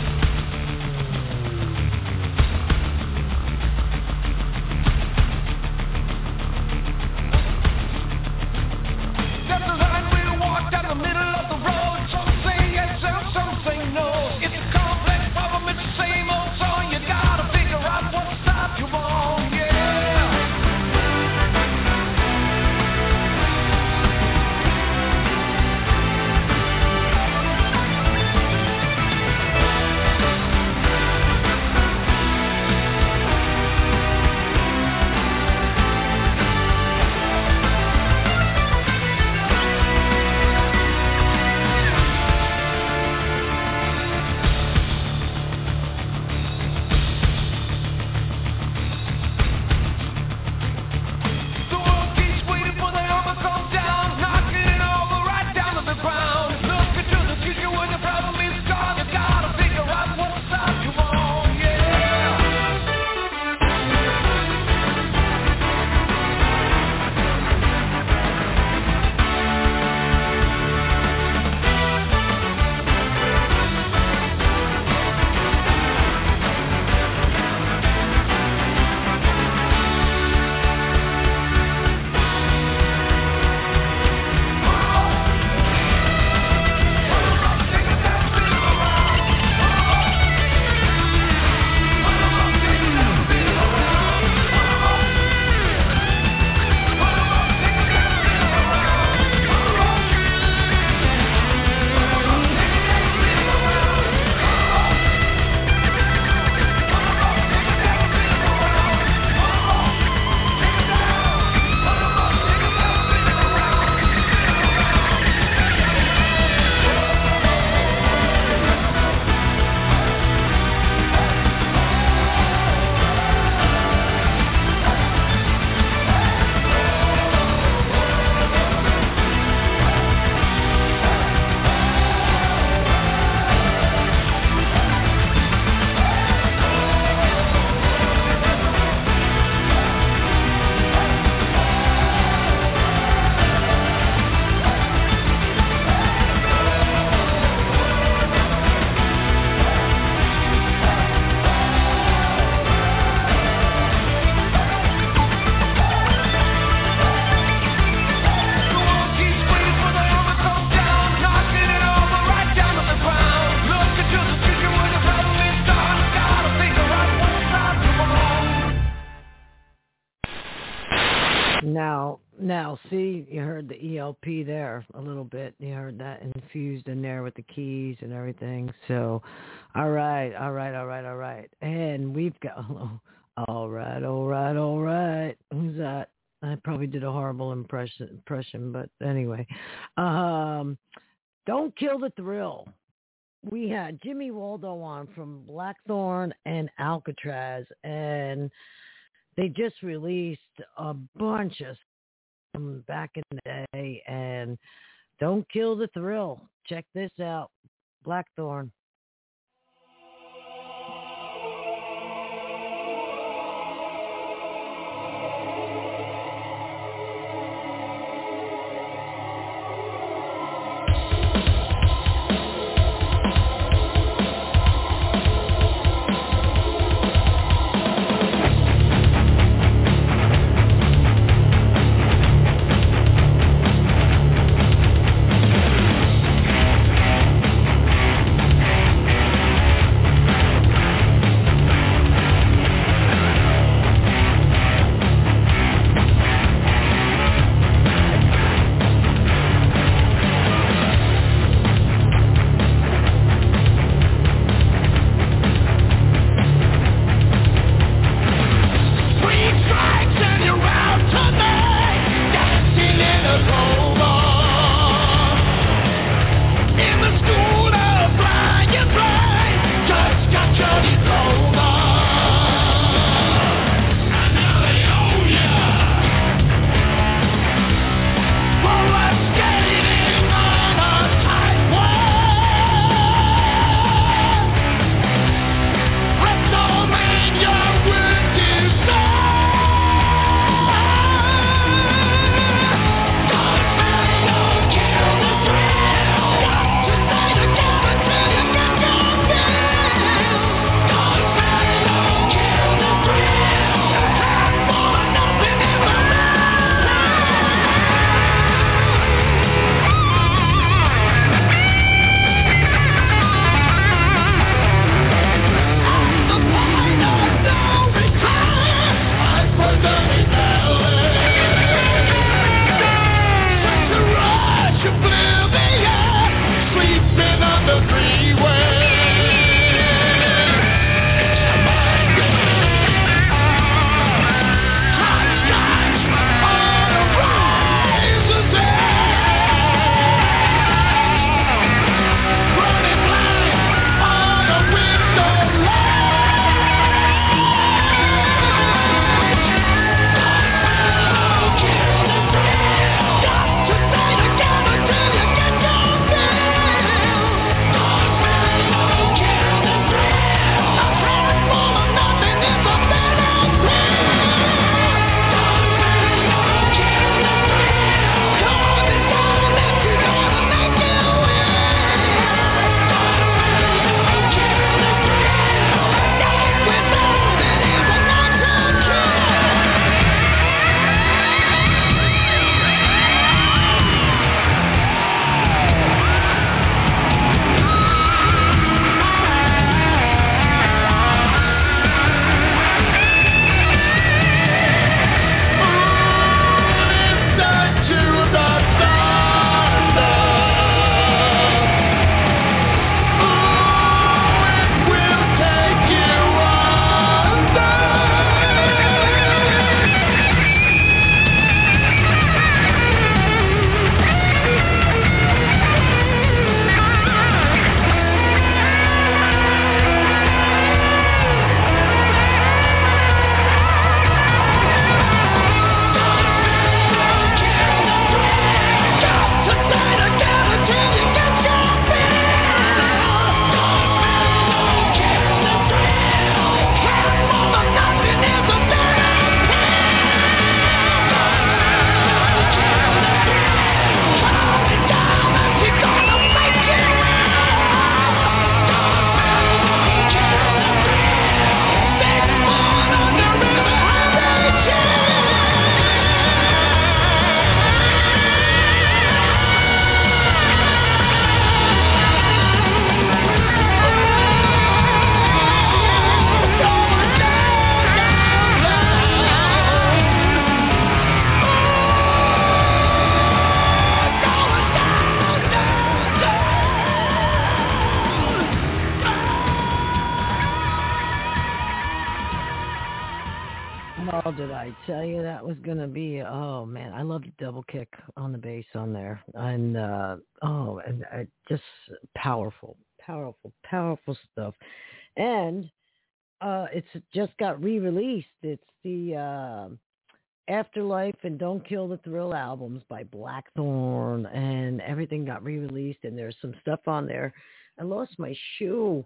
That's the line we walk down the middle of the road. Some say yes and some say no. It's a complex problem, it's the same old song. You gotta figure out what side you're on, yeah. Now, now, see, you heard the E L P there a little bit. You heard that infused in there with the keys and everything. So, all right, all right, all right, all right. And we've got, all right, all right, all right. Who's that? I probably did a horrible impression, impression, but anyway. Um, Don't Kill the Thrill. We had Jimmy Waldo on from Blackthorn and Alcatraz, and they just released a bunch of them back in the day, and Don't Kill the Thrill. Check this out, Blackthorn. Thank tell you that was going to be, oh, man, I love the double kick on the bass on there. And, uh, oh, and uh, just powerful, powerful, powerful stuff. And uh, it's just got re-released. It's the uh, Afterlife and Don't Kill the Thrill albums by Blackthorn, and everything got re-released, and there's some stuff on there. I lost my shoe.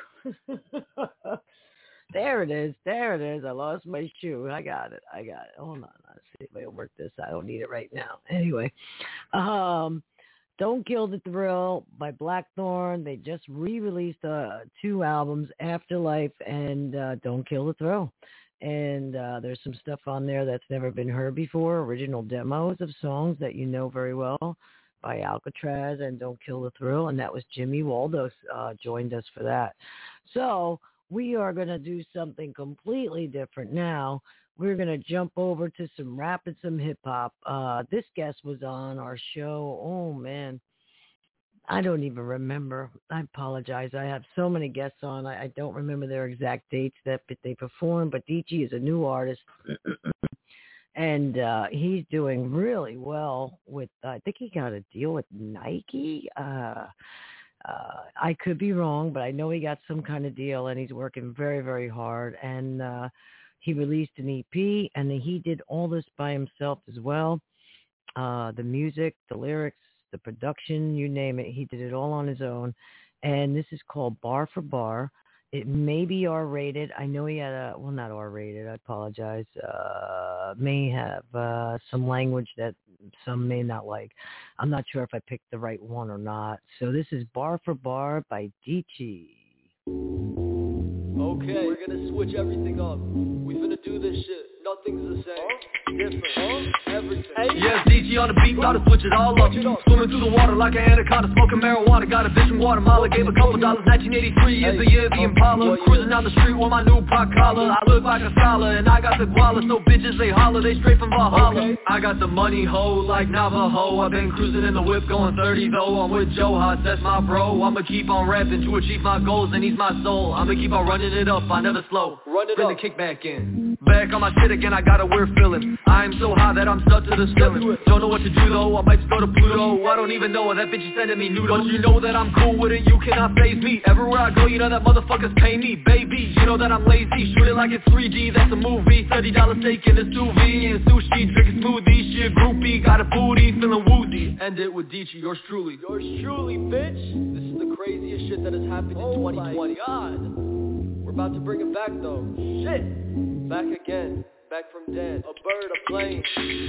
There it is. There it is. I lost my shoe. I got it. I got it. Hold on. Let's see if I can work this. I don't need it right now. Anyway, um, Don't Kill the Thrill by Blackthorn. They just re-released uh, two albums, Afterlife and uh, Don't Kill the Thrill. And uh, there's some stuff on there that's never been heard before, original demos of songs that you know very well by Alcatraz and Don't Kill the Thrill. And that was Jimmy Waldo uh, joined us for that. So we are going to do something completely different now. We're going to jump over to some rap and some hip-hop. Uh, this guest was on our show. Oh, man. I don't even remember. I apologize. I have so many guests on. I, I don't remember their exact dates that they performed, but D G is a new artist, and uh, he's doing really well with, uh, I think he got a deal with Nike. Uh Uh, I could be wrong, but I know he got some kind of deal, and he's working very, very hard. And uh, he released an E P, and he did all this by himself as well. Uh, the music, the lyrics, the production, you name it. He did it all on his own. And this is called Bar for Bar. It may be R-rated. I know he had a, well, not R-rated. I apologize. Uh, may have uh, some language that some may not like. I'm not sure if I picked the right one or not. So this is Bar for Bar by Dici. Okay, we're gonna switch everything up. We finna do this shit. Nothing's the same. Different, huh? Everything. Hey. Yeah, D G on the beat, gotta switch it all up. Swimming through the water like an anaconda, smoking marijuana. Got a bitch from Guatemala, gave a couple dollars. nineteen eighty-three is the year of the Impala. Cruising down the street with my new pop collar. I look like a scholar, and I got the guala. So bitches, they holler, they straight from Valhalla. Okay. I got the money, ho, like Navajo. I've been cruising in the whip, going thirty, though. I'm with Joe Haas, that's my bro. I'ma keep on rapping to achieve my goals, and he's my soul. I'ma keep on running it up, I never slow. Run it Bring up. the kick back in. Back on my shit again, I got a weird feeling. I'm so high that I'm stuck to the ceiling. Don't know what to do though, I might just go to Pluto. I don't even know that bitch is sending me noodles. You know that I'm cool with it, you cannot faze me. Everywhere I go, you know that motherfuckers pay me. Baby, you know that I'm lazy, shoot it like it's three D, that's a movie. thirty dollar steak in a sous vide and sushi, drinking smoothie. Shit groupie, got a booty, feeling woozy. End it with Dici, yours truly. Yours truly, bitch. This is the craziest shit that has happened in oh twenty twenty. My God. We're about to bring it back though. Shit. Back again. Back from dead, a bird, a plane.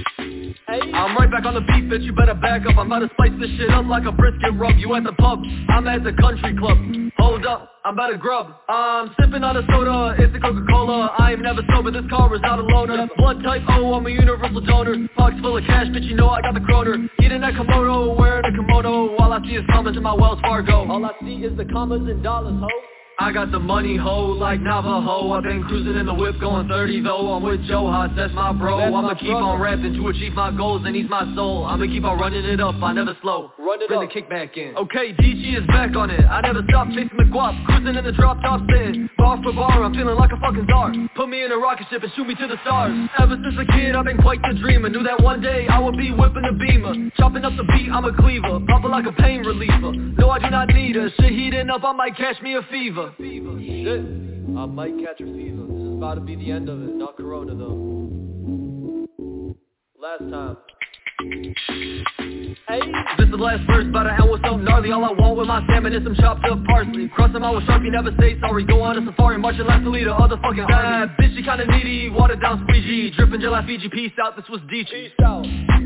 Hey. I'm right back on the beat, bitch, you better back up. I'm about to spice this shit up like a brisket rub. You at the pub, I'm at the country club. Hold up, I'm about to grub. I'm sipping on a soda, it's a Coca-Cola. I am never sober, this car is not a loaner. Blood type O, I'm a universal donor. Pockets full of cash, bitch, you know I got the kroner. Eating that kimono, wearing a kimono. All I see is commas in my Wells Fargo. All I see is the commas and dollars, ho. I got the money, ho, like Navajo. I've been cruising in the whip, going thirty, though. I'm with Joe Haas, that's my bro. That's I'ma my keep brother. on rapping to achieve my goals, and he's my soul. I'ma keep on running it up, I never slow. Run it Bring up. the kick back in. Okay, Dici is back on it. I never stop chasing the guap. Cruising in the drop top sitting. Bar for bar, I'm feeling like a fucking czar. Put me in a rocket ship and shoot me to the stars. Ever since a kid, I've been quite the dreamer. Knew that one day I would be whipping a beamer. Chopping up the beat, I'm a cleaver. Popping like a pain reliever. No, I do not need her. Shit heating up, I might catch me a fever. fever. Shit, I might catch a fever. This is about to be the end of it, not Corona though. Last time. Hey. This is the last verse, but I am with something gnarly. All I want with my salmon is some chopped up parsley. Cross them out with Sharpie, never say sorry. Go on a safari, marching like to lead a other fucking bad bitch, she kinda needy. Watered down squeegee, dripping gel like Fiji. Peace out, this was Dici. Peace out.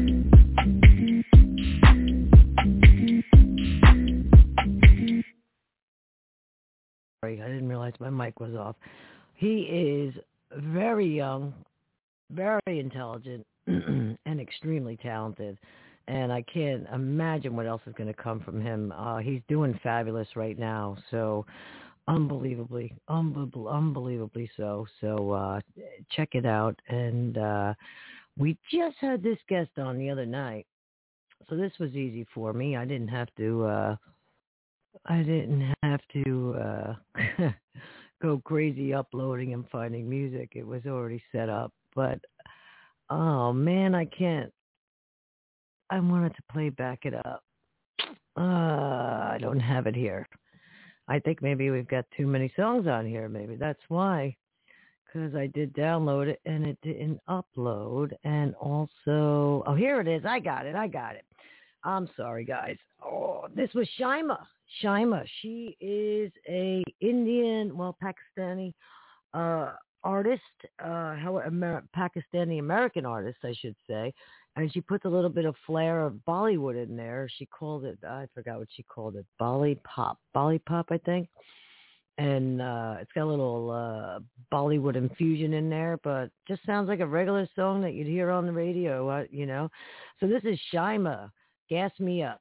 I didn't realize my mic was off. He is very young, very intelligent, and extremely talented. And I can't imagine what else is going to come from him. Uh, he's doing fabulous right now. So unbelievably, unbelievably, unbelievably so. So uh, check it out. And uh, we just had this guest on the other night. So this was easy for me. I didn't have to... Uh, I didn't have to uh, go crazy uploading and finding music. It was already set up. But Oh, man, I can't. I wanted to play Back It Up. Uh, I don't have it here. I think maybe we've got too many songs on here. Maybe that's why. Because I did download it and it didn't upload. And also, oh, here it is. I got it. I got it. I'm sorry, guys. Oh, this was Shaima. Shaima. She is a Indian, well, Pakistani uh, artist, uh, how Amer- Pakistani American artist, I should say. And she puts a little bit of flair of Bollywood in there. She called it, I forgot what she called it, Bolly Pop. Bolly Pop, I think. And uh, it's got a little uh, Bollywood infusion in there, but just sounds like a regular song that you'd hear on the radio, uh, you know. So this is Shaima, Gas Me Up.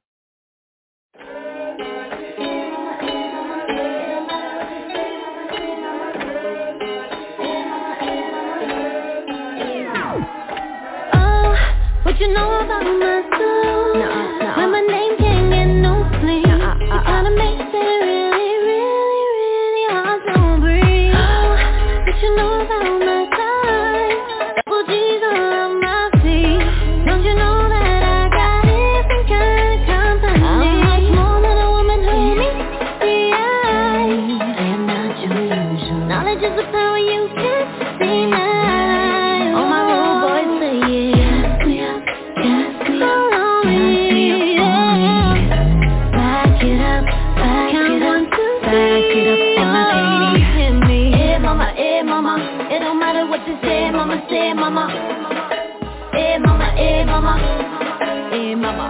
What you know about my soul? Nuh-uh, nuh-uh. When my name can't get no sleep, nuh-uh, uh-uh. It kinda makes it really, really, really hard to breathe. Oh, what you know about my side? Double G's on my feet. Don't you know that I got different kind of company? I'm much more than a woman who meets the eye. I am not your usual. Knowledge is the power you can't deny. All my rude boys say yeah. Say mama, eh mama, eh mama, eh mama,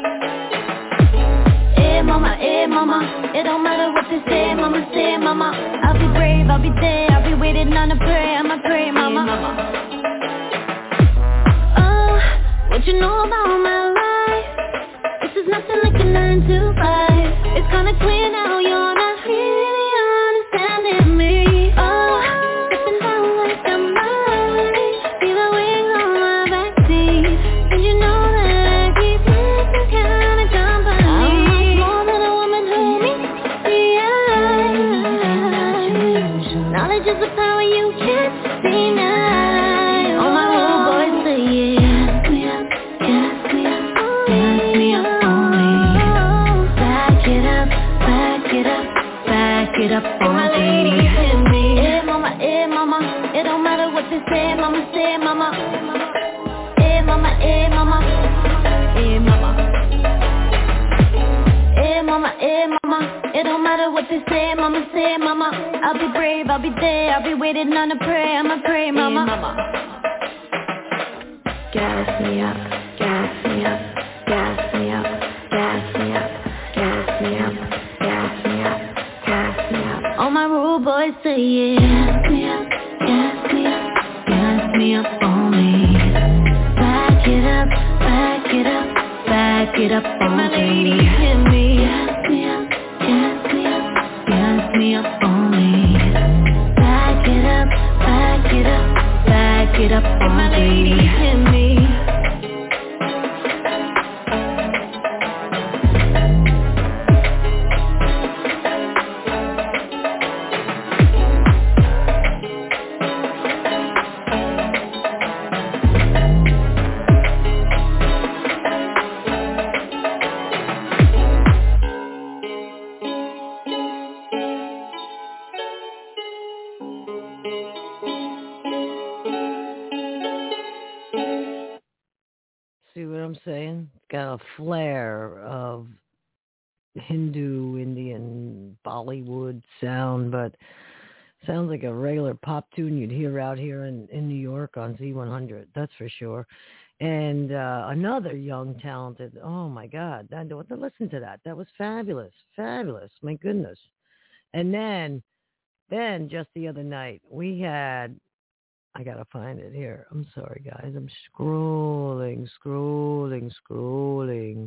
eh mama, eh mama. It don't matter what they say, mama, say mama. I'll be brave, I'll be there, I'll be waiting on a prayer, I'ma pray, mama. Oh, what you know about my life? This is nothing like a nine to five. It's gonna clear now, you're not really understanding me. Oh, stepping down like a it up for my lady in me. Eh mama, eh mama. It don't matter what they say, mama, say mama. Eh mama, eh mama. Eh mama. Eh mama, eh mama. It don't matter what they say, mama, say mama. I'll be brave, I'll be there, I'll be waiting on a prayer, I'ma pray, mama. Eh, mama. Gas me up, gas me up, gas me up, gas me up, gas me up, gas me up. All my rude boys say yeah. Gas me up, gas me up, gas me up on me. Back it up, back it up, back it up on my lady in me. Gas me up, gas me up, gas me up on me. Back it up, back it up, back it up on my lady in me. See what I'm saying? It's got a flair of Hindu, Indian, Bollywood sound, but sounds like a regular pop tune you'd hear out here in, in New York on Z one hundred. That's for sure. And uh, another young, talented, oh my God, that, listen to that. That was fabulous, fabulous. My goodness. And then, then just the other night, we had, I got to find it here. I'm sorry, guys. I'm scrolling, scrolling, scrolling,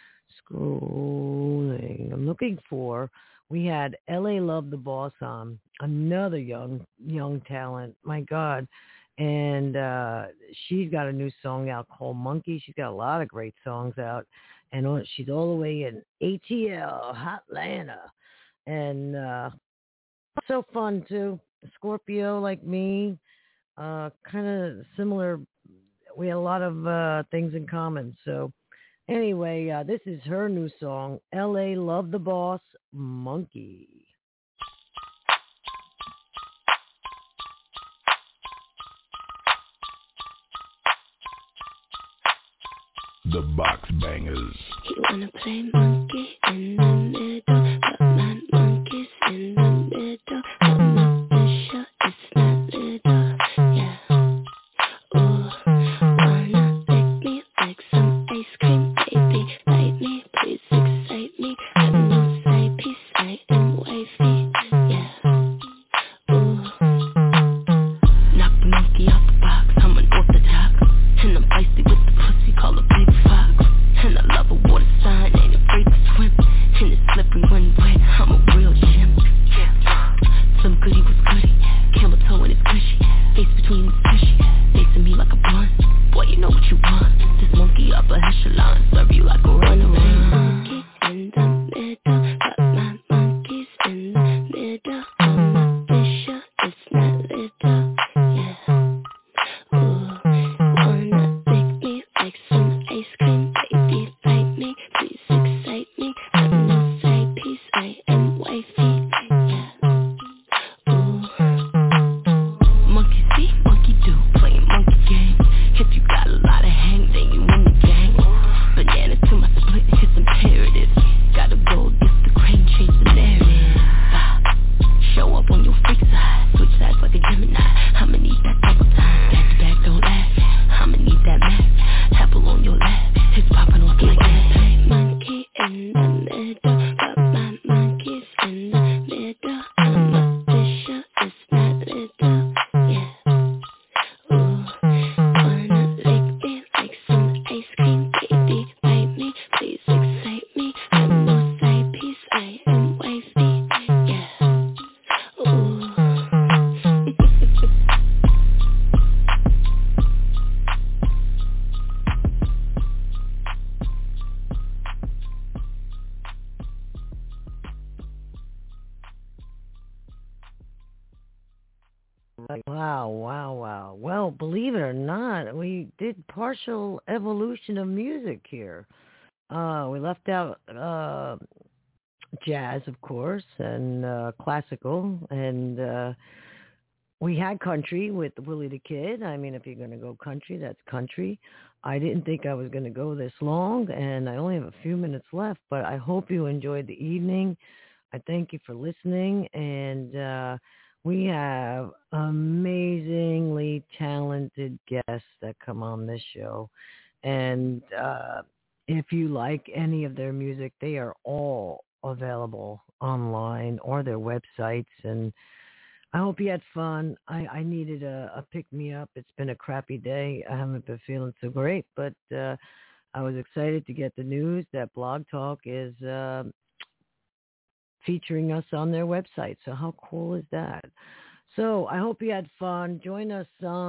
scrolling. I'm looking for, we had L A Love the Boss on, another young, young talent. My God. And uh, she's got a new song out called Monkey. She's got a lot of great songs out. And all, she's all the way in A T L, Hotlanta. And uh, so fun, too. Scorpio like me. Uh, kind of similar we had a lot of uh, things in common. So anyway, uh, this is her new song, L A Love the Boss, Monkey. The Box Bangers. You wanna play monkey in the middle, but my monkey's in the middle. I'm not the show, it's not little, yeah. Ooh, wanna lick me like some ice cream, baby. Bite me, please excite me. I'm no side piece, I am wifey, yeah. Ooh, knock the monkey out the box, I'm an orthodox, and I'm feisty with the pussy, call a big fox. And I love a water sign, ain't afraid to swim. And it's slippery when wet, I'm a real gem. Some goody was goody, camel toe and it's cushy. Face between the fishy, facing me like a blunt. Boy, you know what you want. This monkey upper echelon, serve you like a runaround. Monkey in the middle, but my monkey's in the middle. I'm not Fisher, it's not little, yeah. Ooh, wanna lick me like some ice cream, baby, bite me, please excite me. I'm no side piece, I am wifey, yeah. Ooh, monkey see, monkey do, playing monkey game. If you got a lot of hang, then you in the gang. Banana to my split, it's imperative. Gotta go against the grain, change the narrative. Ah, show up on your freak side, switch sides like a Gemini. I'ma need that double time, back to back, don't laugh. I'ma need that math, apple on your lap. It's popping off like that. Monkey in the middle, but my monkey's in the middle. I'm a Fisher, it's not little, yeah. Ooh, wanna lick me like some ice cream, baby, bite me, please excite me. I'm no side piece, I am wifey, yeah. Ooh. Wow, wow, wow. Well, believe it or not, we did partial evolution of music here. Uh, we left out uh, jazz, of course, and uh, classical, and uh, we had country with Willie the Kid. I mean, if you're going to go country, that's country. I didn't think I was going to go this long, and I only have a few minutes left, but I hope you enjoyed the evening. I thank you for listening, and uh, we have amazingly talented guests that come on this show. And uh, if you like any of their music, they are all available online or their websites. And I hope you had fun. I, I needed a, a pick-me-up. It's been a crappy day. I haven't been feeling so great, but uh, I was excited to get the news that Blog Talk is uh, featuring us on their website. So how cool is that? So I hope you had fun. Join us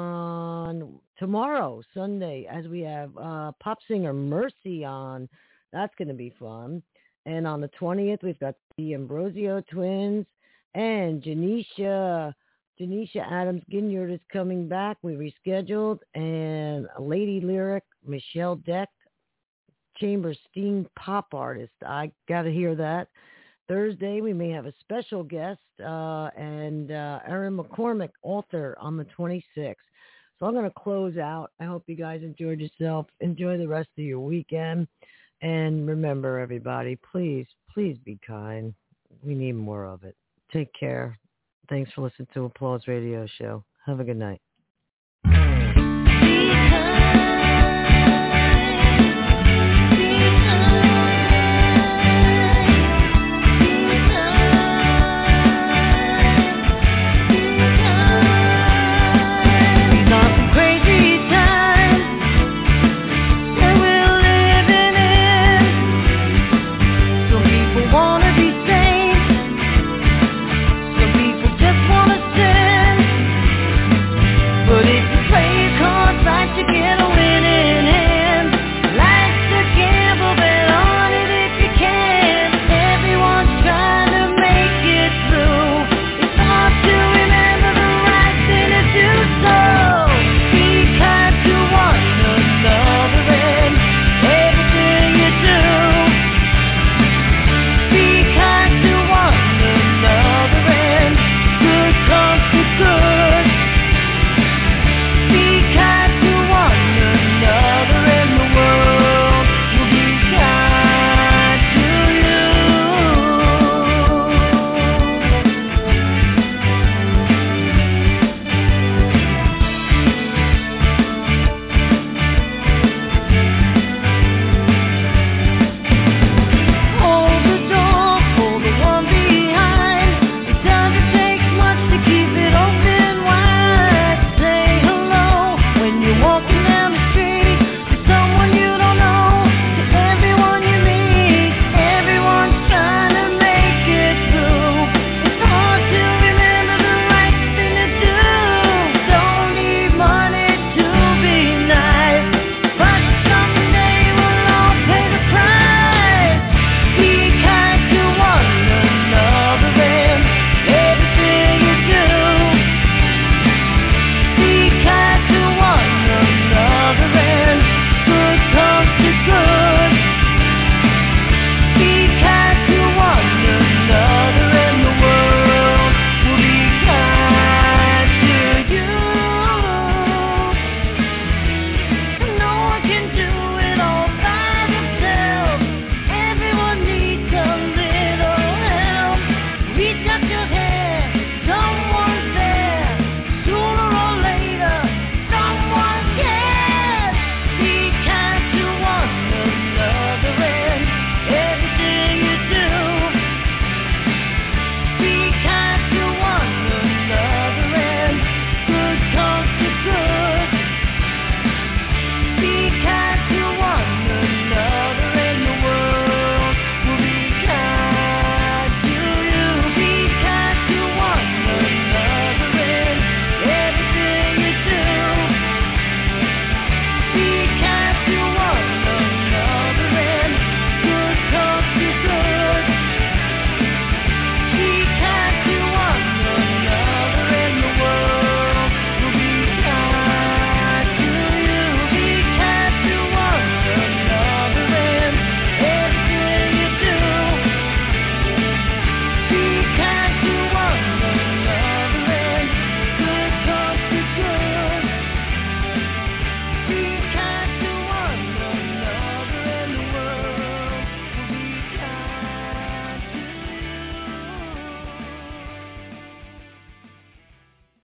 on tomorrow, Sunday, as we have uh, pop singer Mercy on. That's going to be fun. And on the twentieth, we've got the Ambrosio twins and Janisha. Janisha Adams Ginyard is coming back. We rescheduled. And Lady Lyric, Michelle Deck, Chamber Steam pop artist. I got to hear that. Thursday, we may have a special guest, uh, and uh, Erin McCormick, author, on the twenty-sixth. So I'm going to close out. I hope you guys enjoyed yourself. Enjoy the rest of your weekend. And remember, everybody, please, please be kind. We need more of it. Take care. Thanks for listening to Applause Radio Show. Have a good night.